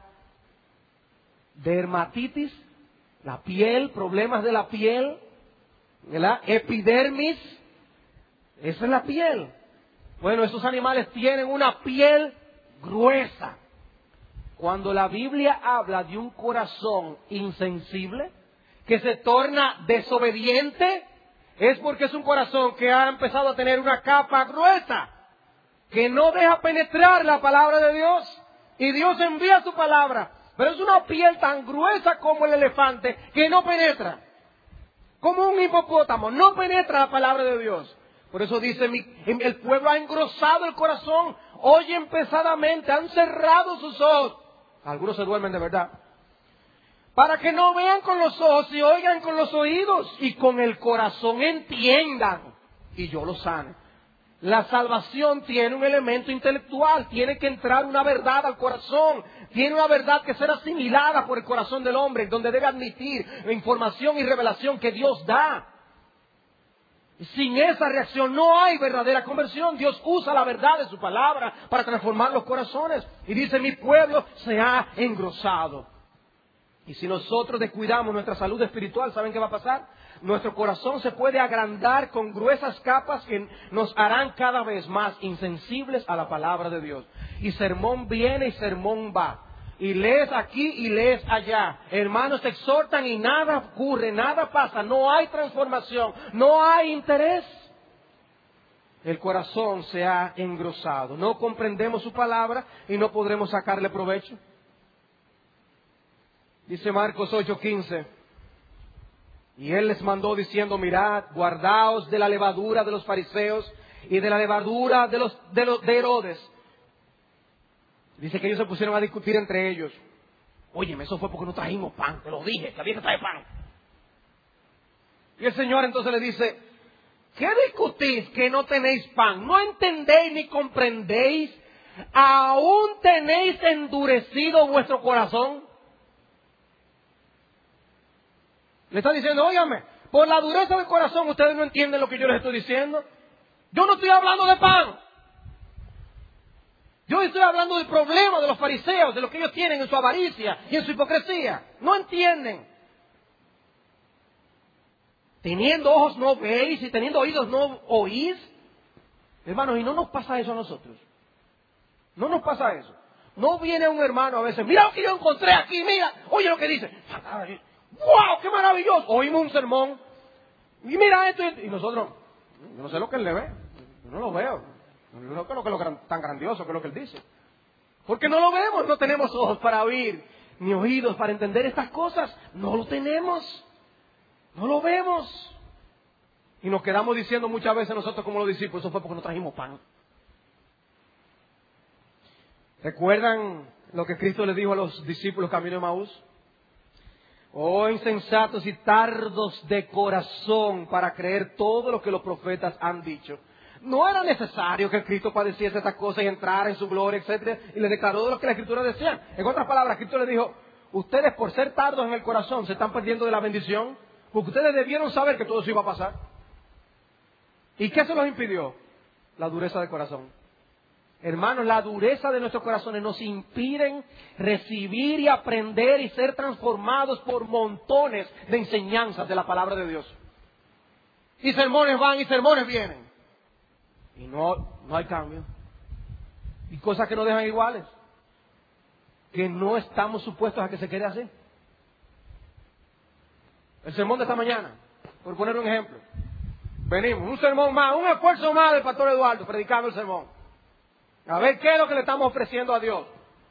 dermatitis, la piel, problemas de la piel, ¿verdad? Epidermis, esa es la piel. Bueno, esos animales tienen una piel gruesa. Cuando la Biblia habla de un corazón insensible, que se torna desobediente, es porque es un corazón que ha empezado a tener una capa gruesa, que no deja penetrar la palabra de Dios. Y Dios envía su palabra, pero es una piel tan gruesa como el elefante que no penetra. Como un hipopótamo, no penetra la palabra de Dios. Por eso dice, el pueblo ha engrosado el corazón, oyen pesadamente, han cerrado sus ojos. Algunos se duermen de verdad. Para que no vean con los ojos y oigan con los oídos y con el corazón entiendan y yo los sane. La salvación tiene un elemento intelectual, tiene que entrar una verdad al corazón, tiene una verdad que ser asimilada por el corazón del hombre, donde debe admitir la información y revelación que Dios da. Sin esa reacción no hay verdadera conversión. Dios usa la verdad de su palabra para transformar los corazones. Y dice, mi pueblo se ha engrosado. Y si nosotros descuidamos nuestra salud espiritual, ¿saben qué va a pasar? Nuestro corazón se puede agrandar con gruesas capas que nos harán cada vez más insensibles a la palabra de Dios. Y sermón viene y sermón va. Y lees aquí y lees allá. Hermanos te exhortan y nada ocurre, nada pasa. No hay transformación, no hay interés. El corazón se ha engrosado. No comprendemos su palabra y no podremos sacarle provecho. Dice Marcos ocho quince. Y él les mandó diciendo, mirad, guardaos de la levadura de los fariseos y de la levadura de los de, los, de Herodes. Dice que ellos se pusieron a discutir entre ellos. Óyeme, eso fue porque no trajimos pan. Te lo dije, que había que traer pan. Y el Señor entonces le dice, ¿qué discutís que no tenéis pan? ¿No entendéis ni comprendéis? ¿Aún tenéis endurecido vuestro corazón? Le está diciendo, óigame, Por la dureza del corazón ustedes no entienden lo que yo les estoy diciendo. Yo no estoy hablando de pan. Yo estoy hablando del problema de los fariseos, de lo que ellos tienen en su avaricia y en su hipocresía. No entienden. Teniendo ojos no veis y teniendo oídos no oís. Hermanos, y no nos pasa eso a nosotros. No nos pasa eso. No viene un hermano a veces, mira lo que yo encontré aquí, mira, oye lo que dice. ¡Wow! ¡Qué maravilloso! Oímos un sermón. Y mira esto. Y nosotros, yo no sé lo que él le ve. Yo no lo veo. Yo no creo que es lo gran, tan grandioso que es lo que él dice. Porque no lo vemos, no tenemos ojos para oír, ni oídos para entender estas cosas. No lo tenemos. No lo vemos. Y nos quedamos diciendo muchas veces nosotros como los discípulos, eso fue porque no trajimos pan. ¿Recuerdan lo que Cristo le dijo a los discípulos camino de Maús? Oh insensatos y tardos de corazón para creer todo lo que los profetas han dicho. No era necesario que Cristo padeciese estas cosas y entrara en su gloria, etcétera, y le declaró de lo que la Escritura decía. En otras palabras, Cristo le dijo, ustedes por ser tardos en el corazón se están perdiendo de la bendición, porque ustedes debieron saber que todo eso iba a pasar. ¿Y qué se los impidió? La dureza del corazón. Hermanos, la dureza de nuestros corazones nos impiden recibir y aprender y ser transformados por montones de enseñanzas de la palabra de Dios. Y sermones van y sermones vienen. Y no, no hay cambio. Y cosas que nos dejan iguales. Que no estamos supuestos a que se quede así. El sermón de esta mañana, por poner un ejemplo. Venimos, un sermón más, un esfuerzo más del pastor Eduardo predicando el sermón. A ver qué es lo que le estamos ofreciendo a Dios.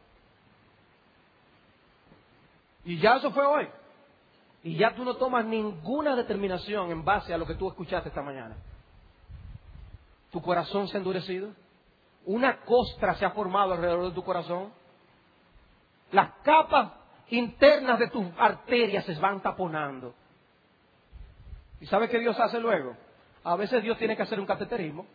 Y ya eso fue hoy. Y ya tú no tomas ninguna determinación en base a lo que tú escuchaste esta mañana. Tu corazón se ha endurecido. Una costra se ha formado alrededor de tu corazón. Las capas internas de tus arterias se van taponando. ¿Y sabes qué Dios hace luego? A veces Dios tiene que hacer un cateterismo.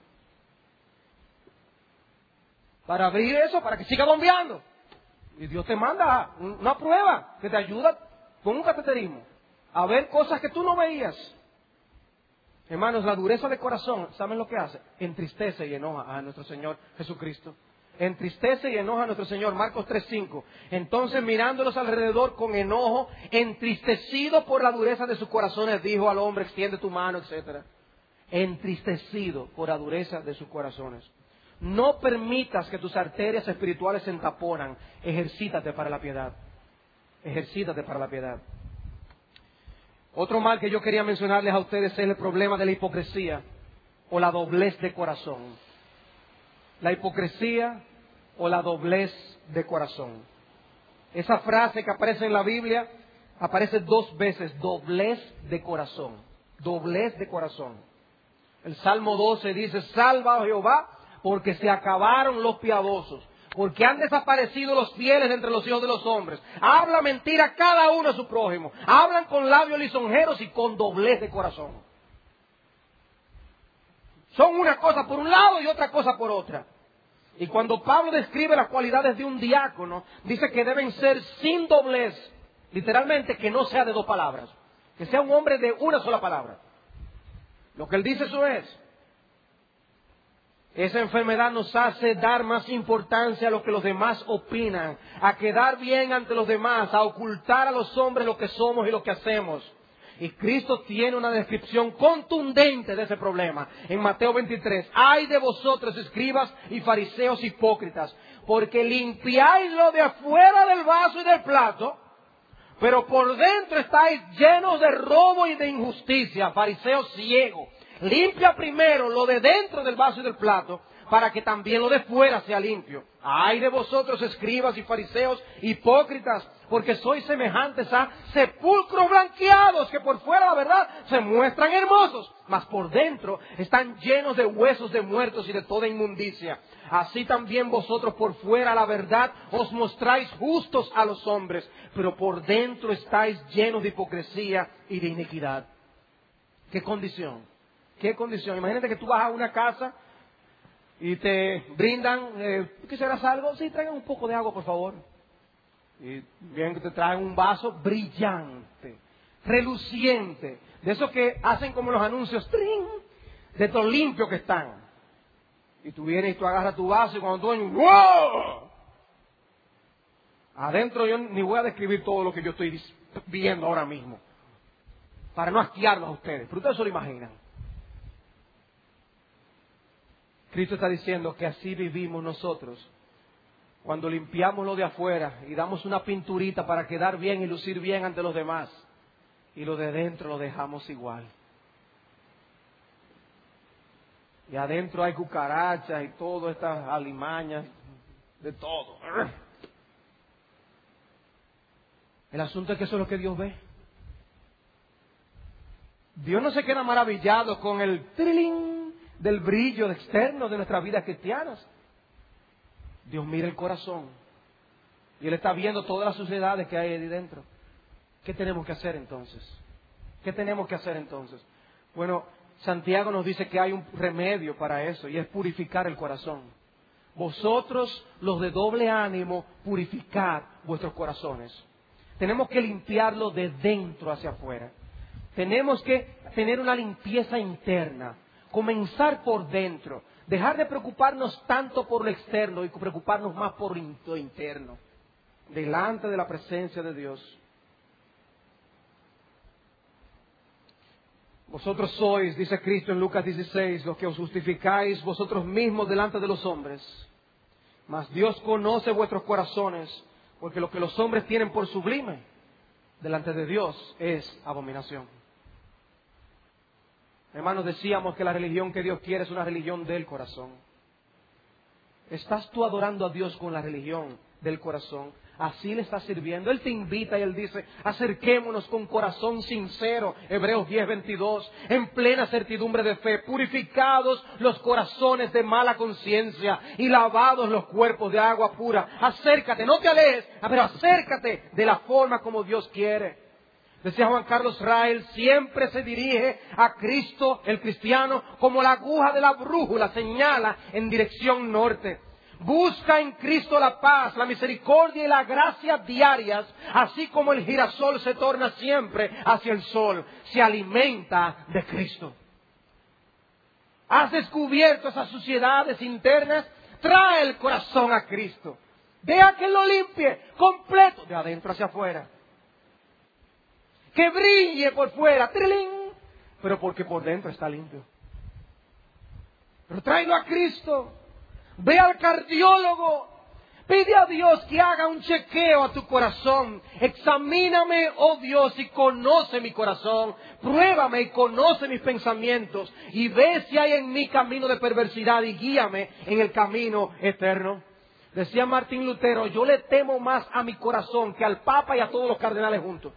Para abrir eso, para que siga bombeando. Y Dios te manda una prueba que te ayuda con un cateterismo a ver cosas que tú no veías. Hermanos, la dureza de corazón, ¿saben lo que hace? Entristece y enoja a nuestro Señor Jesucristo. Entristece y enoja a nuestro Señor. Marcos tres cinco. Entonces, mirándolos alrededor con enojo, entristecido por la dureza de sus corazones, dijo al hombre, extiende tu mano, etcétera. Entristecido por la dureza de sus corazones. No permitas que tus arterias espirituales se entaponan. Ejercítate para la piedad. Ejercítate para la piedad. Otro mal que yo quería mencionarles a ustedes es el problema de la hipocresía o la doblez de corazón. La hipocresía o la doblez de corazón. Esa frase que aparece en la Biblia aparece dos veces, doblez de corazón. Doblez de corazón. El Salmo doce dice, salva, oh Jehová, porque se acabaron los piadosos, porque han desaparecido los fieles entre los hijos de los hombres. Habla mentira cada uno a su prójimo. Hablan con labios lisonjeros y con doblez de corazón. Son una cosa por un lado y otra cosa por otra. Y cuando Pablo describe las cualidades de un diácono, dice que deben ser sin doblez. Literalmente, que no sea de dos palabras. Que sea un hombre de una sola palabra. Lo que él dice eso es. Esa enfermedad nos hace dar más importancia a lo que los demás opinan, a quedar bien ante los demás, a ocultar a los hombres lo que somos y lo que hacemos. Y Cristo tiene una descripción contundente de ese problema. En Mateo veintitrés, ¡ay de vosotros, escribas y fariseos hipócritas! Porque limpiáis lo de afuera del vaso y del plato, pero por dentro estáis llenos de robo y de injusticia. Fariseos ciegos. Limpia primero lo de dentro del vaso y del plato, para que también lo de fuera sea limpio. ¡Ay de vosotros, escribas y fariseos hipócritas! Porque sois semejantes a sepulcros blanqueados, que por fuera, la verdad, se muestran hermosos, mas por dentro están llenos de huesos de muertos y de toda inmundicia. Así también vosotros por fuera, la verdad, os mostráis justos a los hombres, pero por dentro estáis llenos de hipocresía y de iniquidad. ¿Qué condición? ¿Qué condición? Imagínate que tú vas a una casa y te brindan, eh, ¿quisieras algo? Sí, traigan un poco de agua, por favor. Y bien que te traen un vaso brillante, reluciente, De esos que hacen como los anuncios, ¡trin! De lo limpio que están. Y tú vienes y tú agarras tu vaso y cuando tú... ¡wow! Adentro yo ni voy a describir todo lo que yo estoy viendo ahora mismo. Para no asquearlos a ustedes. Pero ustedes se lo imaginan. Cristo está diciendo que así vivimos nosotros. Cuando limpiamos lo de afuera y damos una pinturita para quedar bien y lucir bien ante los demás. Y lo de dentro lo dejamos igual. Y adentro hay cucarachas y todas estas alimañas. De todo. El asunto es que eso es lo que Dios ve. Dios no se queda maravillado con el trilín del brillo externo de nuestras vidas cristianas. Dios mira el corazón. Y Él está viendo todas las suciedades que hay ahí dentro. ¿Qué tenemos que hacer entonces? ¿Qué tenemos que hacer entonces? Bueno, Santiago nos dice que hay un remedio para eso y es purificar el corazón. Vosotros, los de doble ánimo, purificad vuestros corazones. Tenemos que limpiarlo de dentro hacia afuera. Tenemos que tener una limpieza interna. Comenzar por dentro. Dejar de preocuparnos tanto por lo externo y preocuparnos más por lo interno. Delante de la presencia de Dios. Vosotros sois, dice Cristo en Lucas dieciséis, los que os justificáis vosotros mismos delante de los hombres. Mas Dios conoce vuestros corazones, porque lo que los hombres tienen por sublime, delante de Dios es abominación. Hermanos, decíamos que la religión que Dios quiere es una religión del corazón. ¿Estás tú adorando a Dios con la religión del corazón? Así le estás sirviendo. Él te invita y Él dice, acerquémonos con corazón sincero, Hebreos diez veintidós, en plena certidumbre de fe, purificados los corazones de mala conciencia y lavados los cuerpos de agua pura. Acércate, no te alejes, pero acércate de la forma como Dios quiere. Decía Juan Carlos Rael, siempre se dirige a Cristo, el cristiano, como la aguja de la brújula señala en dirección norte. Busca en Cristo la paz, la misericordia y la gracia diarias, así como el girasol se torna siempre hacia el sol. Se alimenta de Cristo. ¿Has descubierto esas suciedades internas? Trae el corazón a Cristo. Deja que lo limpie completo, de adentro hacia afuera. Que brille por fuera, ¡trilín! Pero porque por dentro está limpio. Pero tráelo a Cristo. Ve al cardiólogo. Pide a Dios que haga un chequeo a tu corazón. Examíname, oh Dios, y conoce mi corazón. Pruébame y conoce mis pensamientos. Y ve si hay en mí camino de perversidad y guíame en el camino eterno. Decía Martín Lutero, yo le temo más a mi corazón que al Papa y a todos los cardenales juntos.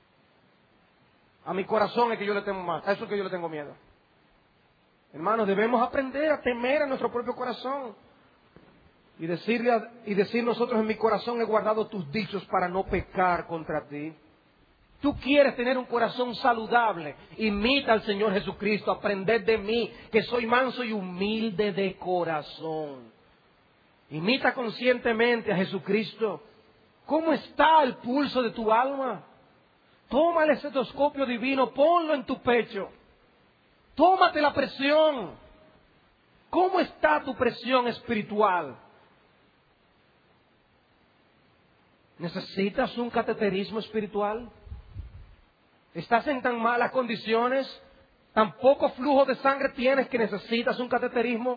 A mi corazón es que yo le temo más. A eso es que yo le tengo miedo. Hermanos, debemos aprender a temer a nuestro propio corazón. Y decirle a, y decir nosotros, en mi corazón he guardado tus dichos para no pecar contra ti. Tú quieres tener un corazón saludable. Imita al Señor Jesucristo. Aprended de mí, que soy manso y humilde de corazón. Imita conscientemente a Jesucristo. ¿Cómo está el pulso de tu alma? Toma el estetoscopio divino, ponlo en tu pecho. Tómate la presión. ¿Cómo está tu presión espiritual? ¿Necesitas un cateterismo espiritual? ¿Estás en tan malas condiciones? ¿Tan poco flujo de sangre tienes que necesitas un cateterismo?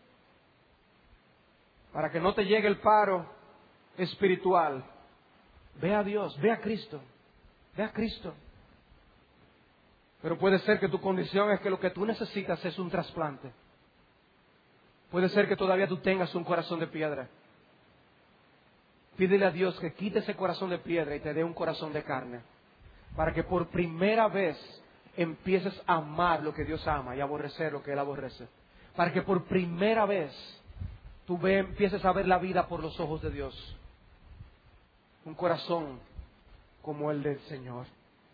Para que no te llegue el paro espiritual. Ve a Dios, ve a Cristo. Ve a Cristo. Pero puede ser que tu condición es que lo que tú necesitas es un trasplante. Puede ser que todavía tú tengas un corazón de piedra. Pídele a Dios que quite ese corazón de piedra y te dé un corazón de carne. Para que por primera vez empieces a amar lo que Dios ama y aborrecer lo que Él aborrece. Para que por primera vez tú ve, empieces a ver la vida por los ojos de Dios. Un corazón como el del Señor.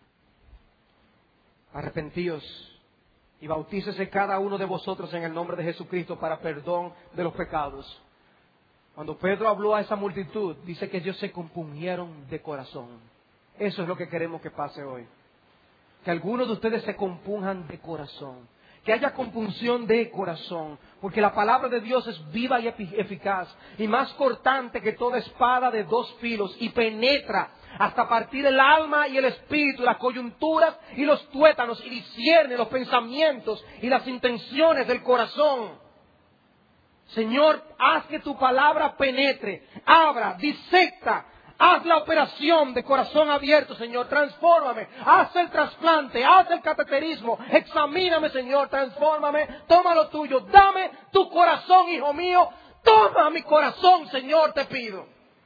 Arrepentíos y bautícese cada uno de vosotros en el nombre de Jesucristo para perdón de los pecados. Cuando Pedro habló a esa multitud, dice que ellos se compungieron de corazón. Eso es lo que queremos que pase hoy. que algunos de ustedes se compunjan de corazón, que haya compunción de corazón, porque la palabra de Dios es viva y eficaz y más cortante que toda espada de dos filos y penetra hasta partir el alma y el espíritu, las coyunturas y los tuétanos, y discierne los pensamientos y las intenciones del corazón. Señor, haz que tu palabra penetre, abra, disecta. Haz la operación de corazón abierto, Señor. Transfórmame. Haz el trasplante. Haz el cateterismo. Examíname, Señor. Transfórmame. Toma lo tuyo. Dame tu corazón, hijo mío. Toma mi corazón, Señor, te pido.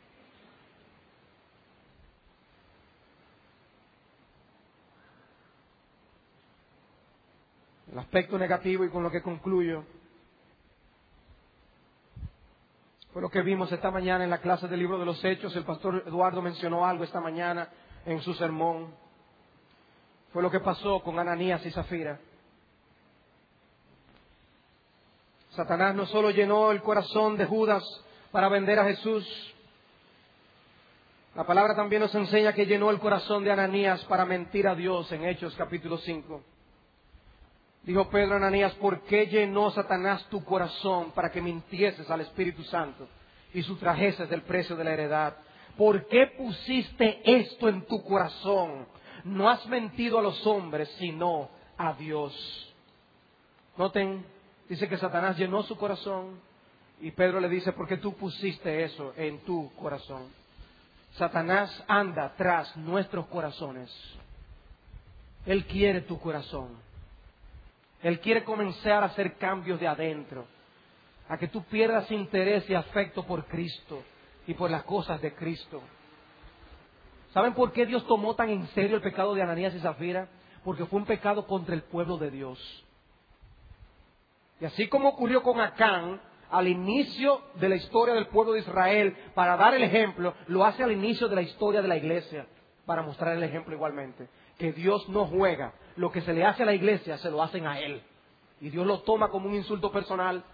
El aspecto negativo, y con lo que concluyo, fue lo que vimos esta mañana en la clase del libro de los Hechos. El pastor Eduardo mencionó algo esta mañana en su sermón. Fue lo que pasó con Ananías y Zafira. Satanás no solo llenó el corazón de Judas para vender a Jesús. La palabra también nos enseña que llenó el corazón de Ananías para mentir a Dios en Hechos capítulo cinco. Dijo Pedro a Ananías: ¿por qué llenó Satanás tu corazón para que mintieses al Espíritu Santo y sustrajeses del precio de la heredad? ¿Por qué pusiste esto en tu corazón? No has mentido a los hombres, sino a Dios. Noten, dice que Satanás llenó su corazón y Pedro le dice: ¿por qué tú pusiste eso en tu corazón? Satanás anda tras nuestros corazones. Él quiere tu corazón. Él quiere comenzar a hacer cambios de adentro, a que tú pierdas interés y afecto por Cristo y por las cosas de Cristo. ¿Saben por qué Dios tomó tan en serio el pecado de Ananías y Zafira? Porque fue un pecado contra el pueblo de Dios. Y así como ocurrió con Acán, al inicio de la historia del pueblo de Israel, para dar el ejemplo, lo hace al inicio de la historia de la iglesia, para mostrar el ejemplo igualmente. Que Dios no juega. Lo que se le hace a la iglesia, se lo hacen a Él. Y Dios lo toma como un insulto personal.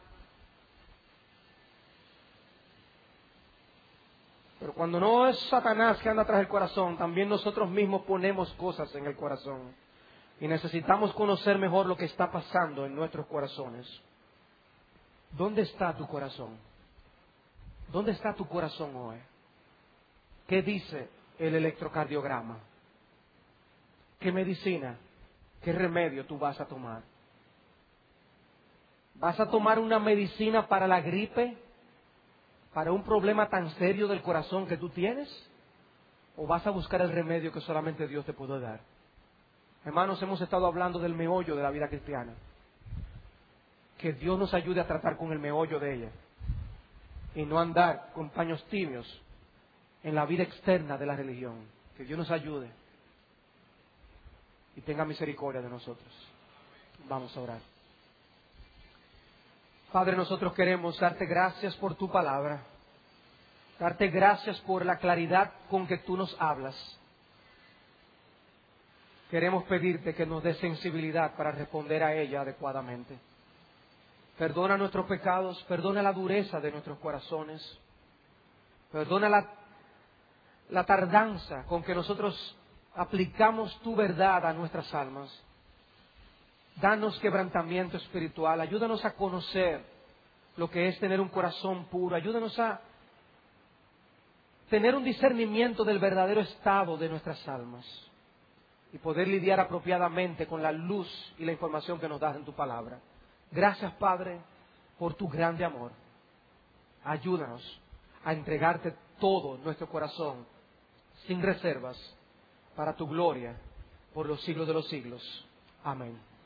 Pero cuando no es Satanás que anda tras el corazón, también nosotros mismos ponemos cosas en el corazón. Y necesitamos conocer mejor lo que está pasando en nuestros corazones. ¿Dónde está tu corazón? ¿Dónde está tu corazón hoy? ¿Qué dice el electrocardiograma? ¿Qué medicina, qué remedio tú vas a tomar? ¿Vas a tomar una medicina para la gripe? ¿Para un problema tan serio del corazón que tú tienes? ¿O vas a buscar el remedio que solamente Dios te puede dar? Hermanos, hemos estado hablando del meollo de la vida cristiana. Que Dios nos ayude a tratar con el meollo de ella. Y no andar con paños tibios en la vida externa de la religión. Que Dios nos ayude y tenga misericordia de nosotros. Vamos a orar. Padre, nosotros queremos darte gracias por tu palabra, darte gracias por la claridad con que tú nos hablas. Queremos pedirte que nos des sensibilidad para responder a ella adecuadamente. Perdona nuestros pecados, perdona la dureza de nuestros corazones, perdona la, la tardanza con que nosotros aplicamos tu verdad a nuestras almas. Danos quebrantamiento espiritual. Ayúdanos a conocer lo que es tener un corazón puro. Ayúdanos a tener un discernimiento del verdadero estado de nuestras almas y poder lidiar apropiadamente con la luz y la información que nos das en tu palabra. Gracias, Padre, por tu grande amor. Ayúdanos a entregarte todo nuestro corazón sin reservas, para tu gloria, por los siglos de los siglos. Amén.